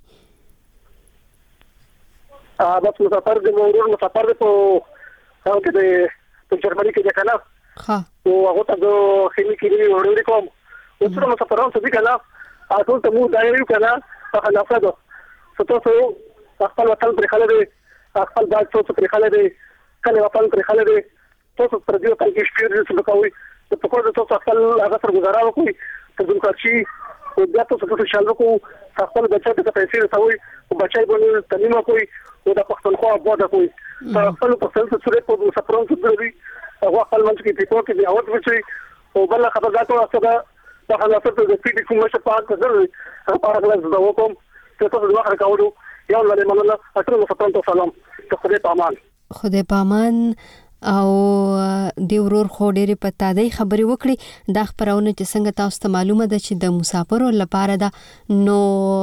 Speaker 17: ا بس مسافر د مورور مسافر په هغه کې د په جرمني کې ده کنه
Speaker 1: ها
Speaker 17: او هغه ته د خیمي کې وروړي کوم او څو مسافرانو څه دي کنه تاسو ته مو دایره کنه هغه نافذ ستاسو خپل وطن پر خلک دي خپل باج څو پر خلک دي کله وطن پر خلک دي تاسو پر دې وطن کې شپږ څه کوي په کوم ځای تاسو خپل هغه سره گزاره وکړي ته ځم کارشي او بیا تاسو څه شال وکړو خپل بچا ته پیسې رسوي او بچای باندې تعلیم کوي او د پښتونخوا آباد کوي خپل پسند سره په مسافرانو څخه دی هغه خپل منځ کې پیټو کې دی او څه او بل خبرداتو استه د خلاصو د پیټ کوم څه پات ضروري هغه راغله د وکم ته تاسو د وخت کاوړو یو لري مننه اټول مسافرانو ته سلام ته خدای په امان
Speaker 1: خدای په امان او دی ورور خو ډېرې په تادی خبرې وکړي دا خبرونه چې څنګه تاسو ته معلومه ده چې د مسافرو لپاره ده نو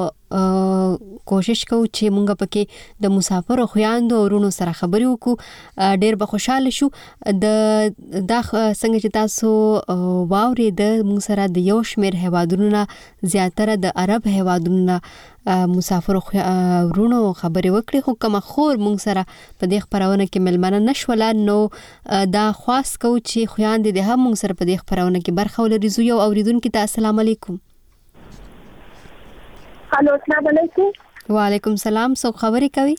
Speaker 1: کوشش کوو چې مونږ پکې د مسافرو خویاندو ورونو سره خبرې وکړو ډېر به خوشاله شو د دا څنګه چې تاسو واوري د مونږ سره د یو شمېر هیوادونو زیاتره د عرب هیوادونو مسافرو ورونو خبرې وکړي خو کوم خور مونږ سره په دې خبرونه کې ملمنه نشوله نو دا خاص کو چې خویاندې د هم مونږ سره په دې خبرونه کې برخه ولري زو یو اوریدونکو ته السلام علیکم.
Speaker 18: الو السلام علیکم.
Speaker 1: وعلیکم السلام. سو خبرې کوي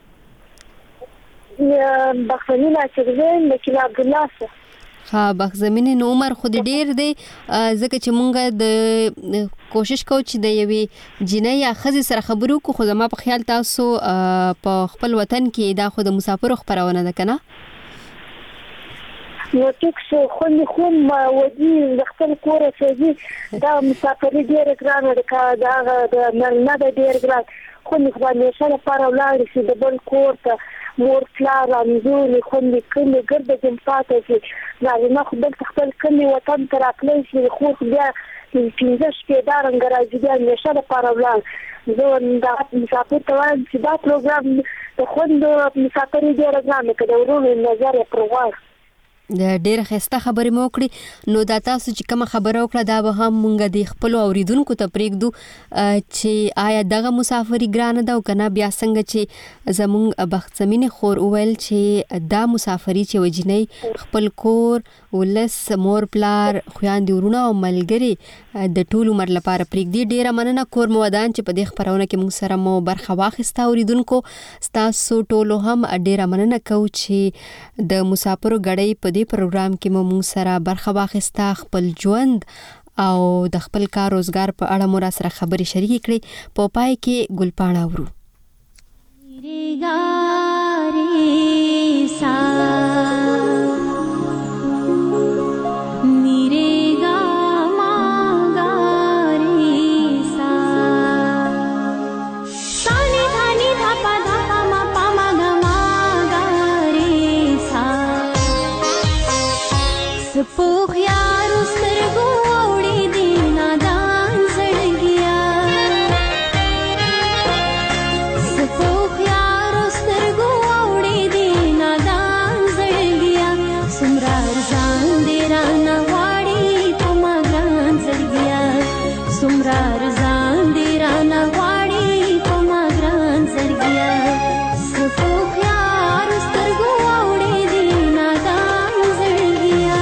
Speaker 18: بخزمینه چې د عبد الله سره
Speaker 1: ها بخزمینه نو عمر خو ډیر دی ځکه چې مونږ د کوشش کوو چې د یوې جنۍ یا ښځې سره خبرو کو خو زما په خیال تاسو په خپل وطن کې دا خو د مسافرو خبرونه ده کنه
Speaker 18: نو ټیکس خو نه کوم ودی د خپل کور څخه دا مسافر ډیر ګران ده دا د نه د ډیر ګران خو نه باندې شاله پر ولاړ شي د بل کور ته مور فلار انځور خو نه کله ګرځي جن پاتې شي دا نه خو بل خپل کلی وطن تر خپل شي خو بیا پینځه شپې دا رنګ راځي بیا نشه پر ولاړ زه دا مسافر ته وایم چې دا پروګرام د خوند مسافر ډیر ګران ده کله ورونو نظر پرواز
Speaker 1: ډېر ښایسته خبرې مو وکړې. نو دا تاسو چې کومه خبره وکړه دا به هم مونږ د خپلو اوریدونکو ته پرېږدو چې آیا دغه مسافري ګرانه ده او که نه بیا څنګه چې زمونږ بختزمینې خور وویل چې دا مسافري چې وجنۍ خپل کور ولس مور پلار خویندې ورونه او ملګري د ټول عمر لپاره پرېږدي. ډېره مننه کور مو ودان چې په دې خپرونه کې مونږ سره مو برخه واخیسته. اوریدونکو ستاسو ټولو هم ډېره مننه کوو چې د مسافرو ګړۍ په دې پروګرام کې مو مونږ سره برخه واخیسته. خپل ژوند او د خپل کار روزګار په اړه مو را سره خبرې شریکې کړې. په پای کې ګلپاڼه اورو.
Speaker 19: سپوخ یارو سترګو اوړې دي نادان زړګیا سپوخ یارو سترګو اوړې دي نادان زړګیا سمرا ځان دې رانه واړې په ما ګران زړګیا سمرا ځان دې رانه واړې په ما ګران زړګیا سپوخ یارو سترګو اوړې دي نادان زړګیا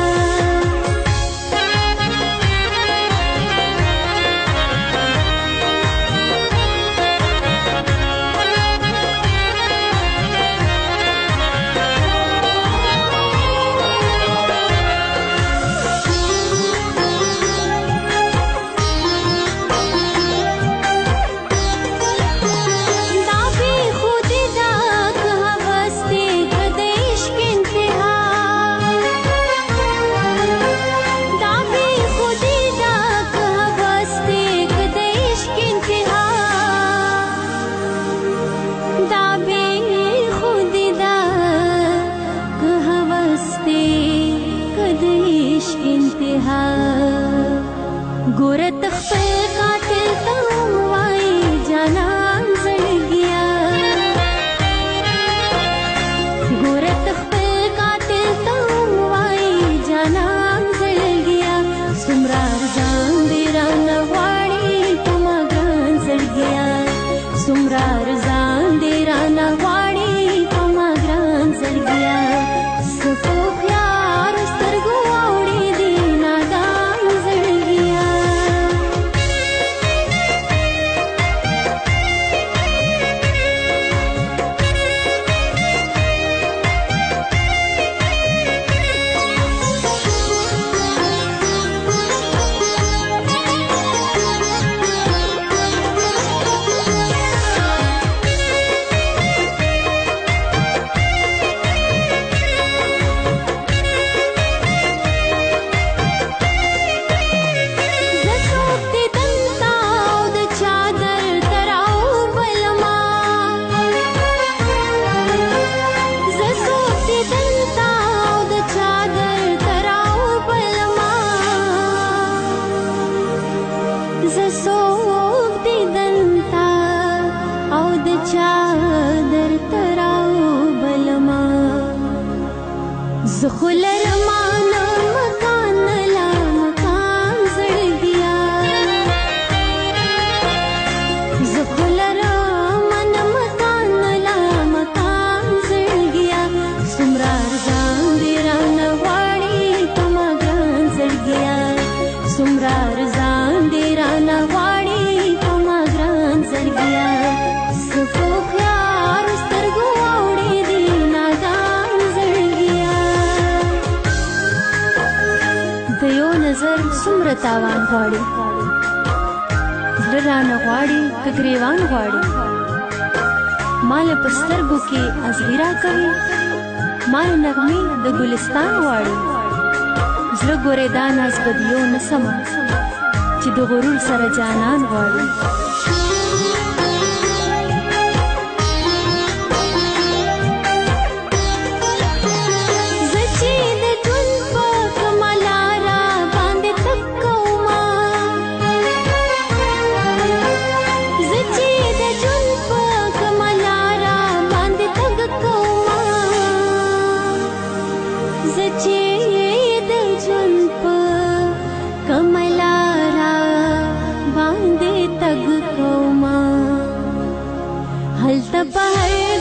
Speaker 19: ګورت خپل قاتل ته وای جانان زړګیا ګورت خپل قاتل ته وای جانان زړګیا سمرا ځان دې رانه واړې په ما ګران زړګیا سمرا ځان دې رانه واړې په ما ګران زړګیا سپوخ یار سترګو اوړې دي نادان زړګیا زخلر مانا مکان لا مکان زړګیا زخلر مانا مکان لا مکان زړګیا سمرا ځان دې رانه واړې په ما ګران زړګیا سمرا ځان دې رانه واړې په ما ګران زړګیا سپوخ یار سترګو اوړې دي نادان زړګیا د یو نظر څومره تاوان غواړي زړه رانه غواړي که ګریوان غواړي مال په سترګو کې ازغیرا کوي مال نغمې د ګلستان غواړي زړه ګورې دا ناز به د یو نه سمه چې د غرور سره جانان غواړي Zati په هر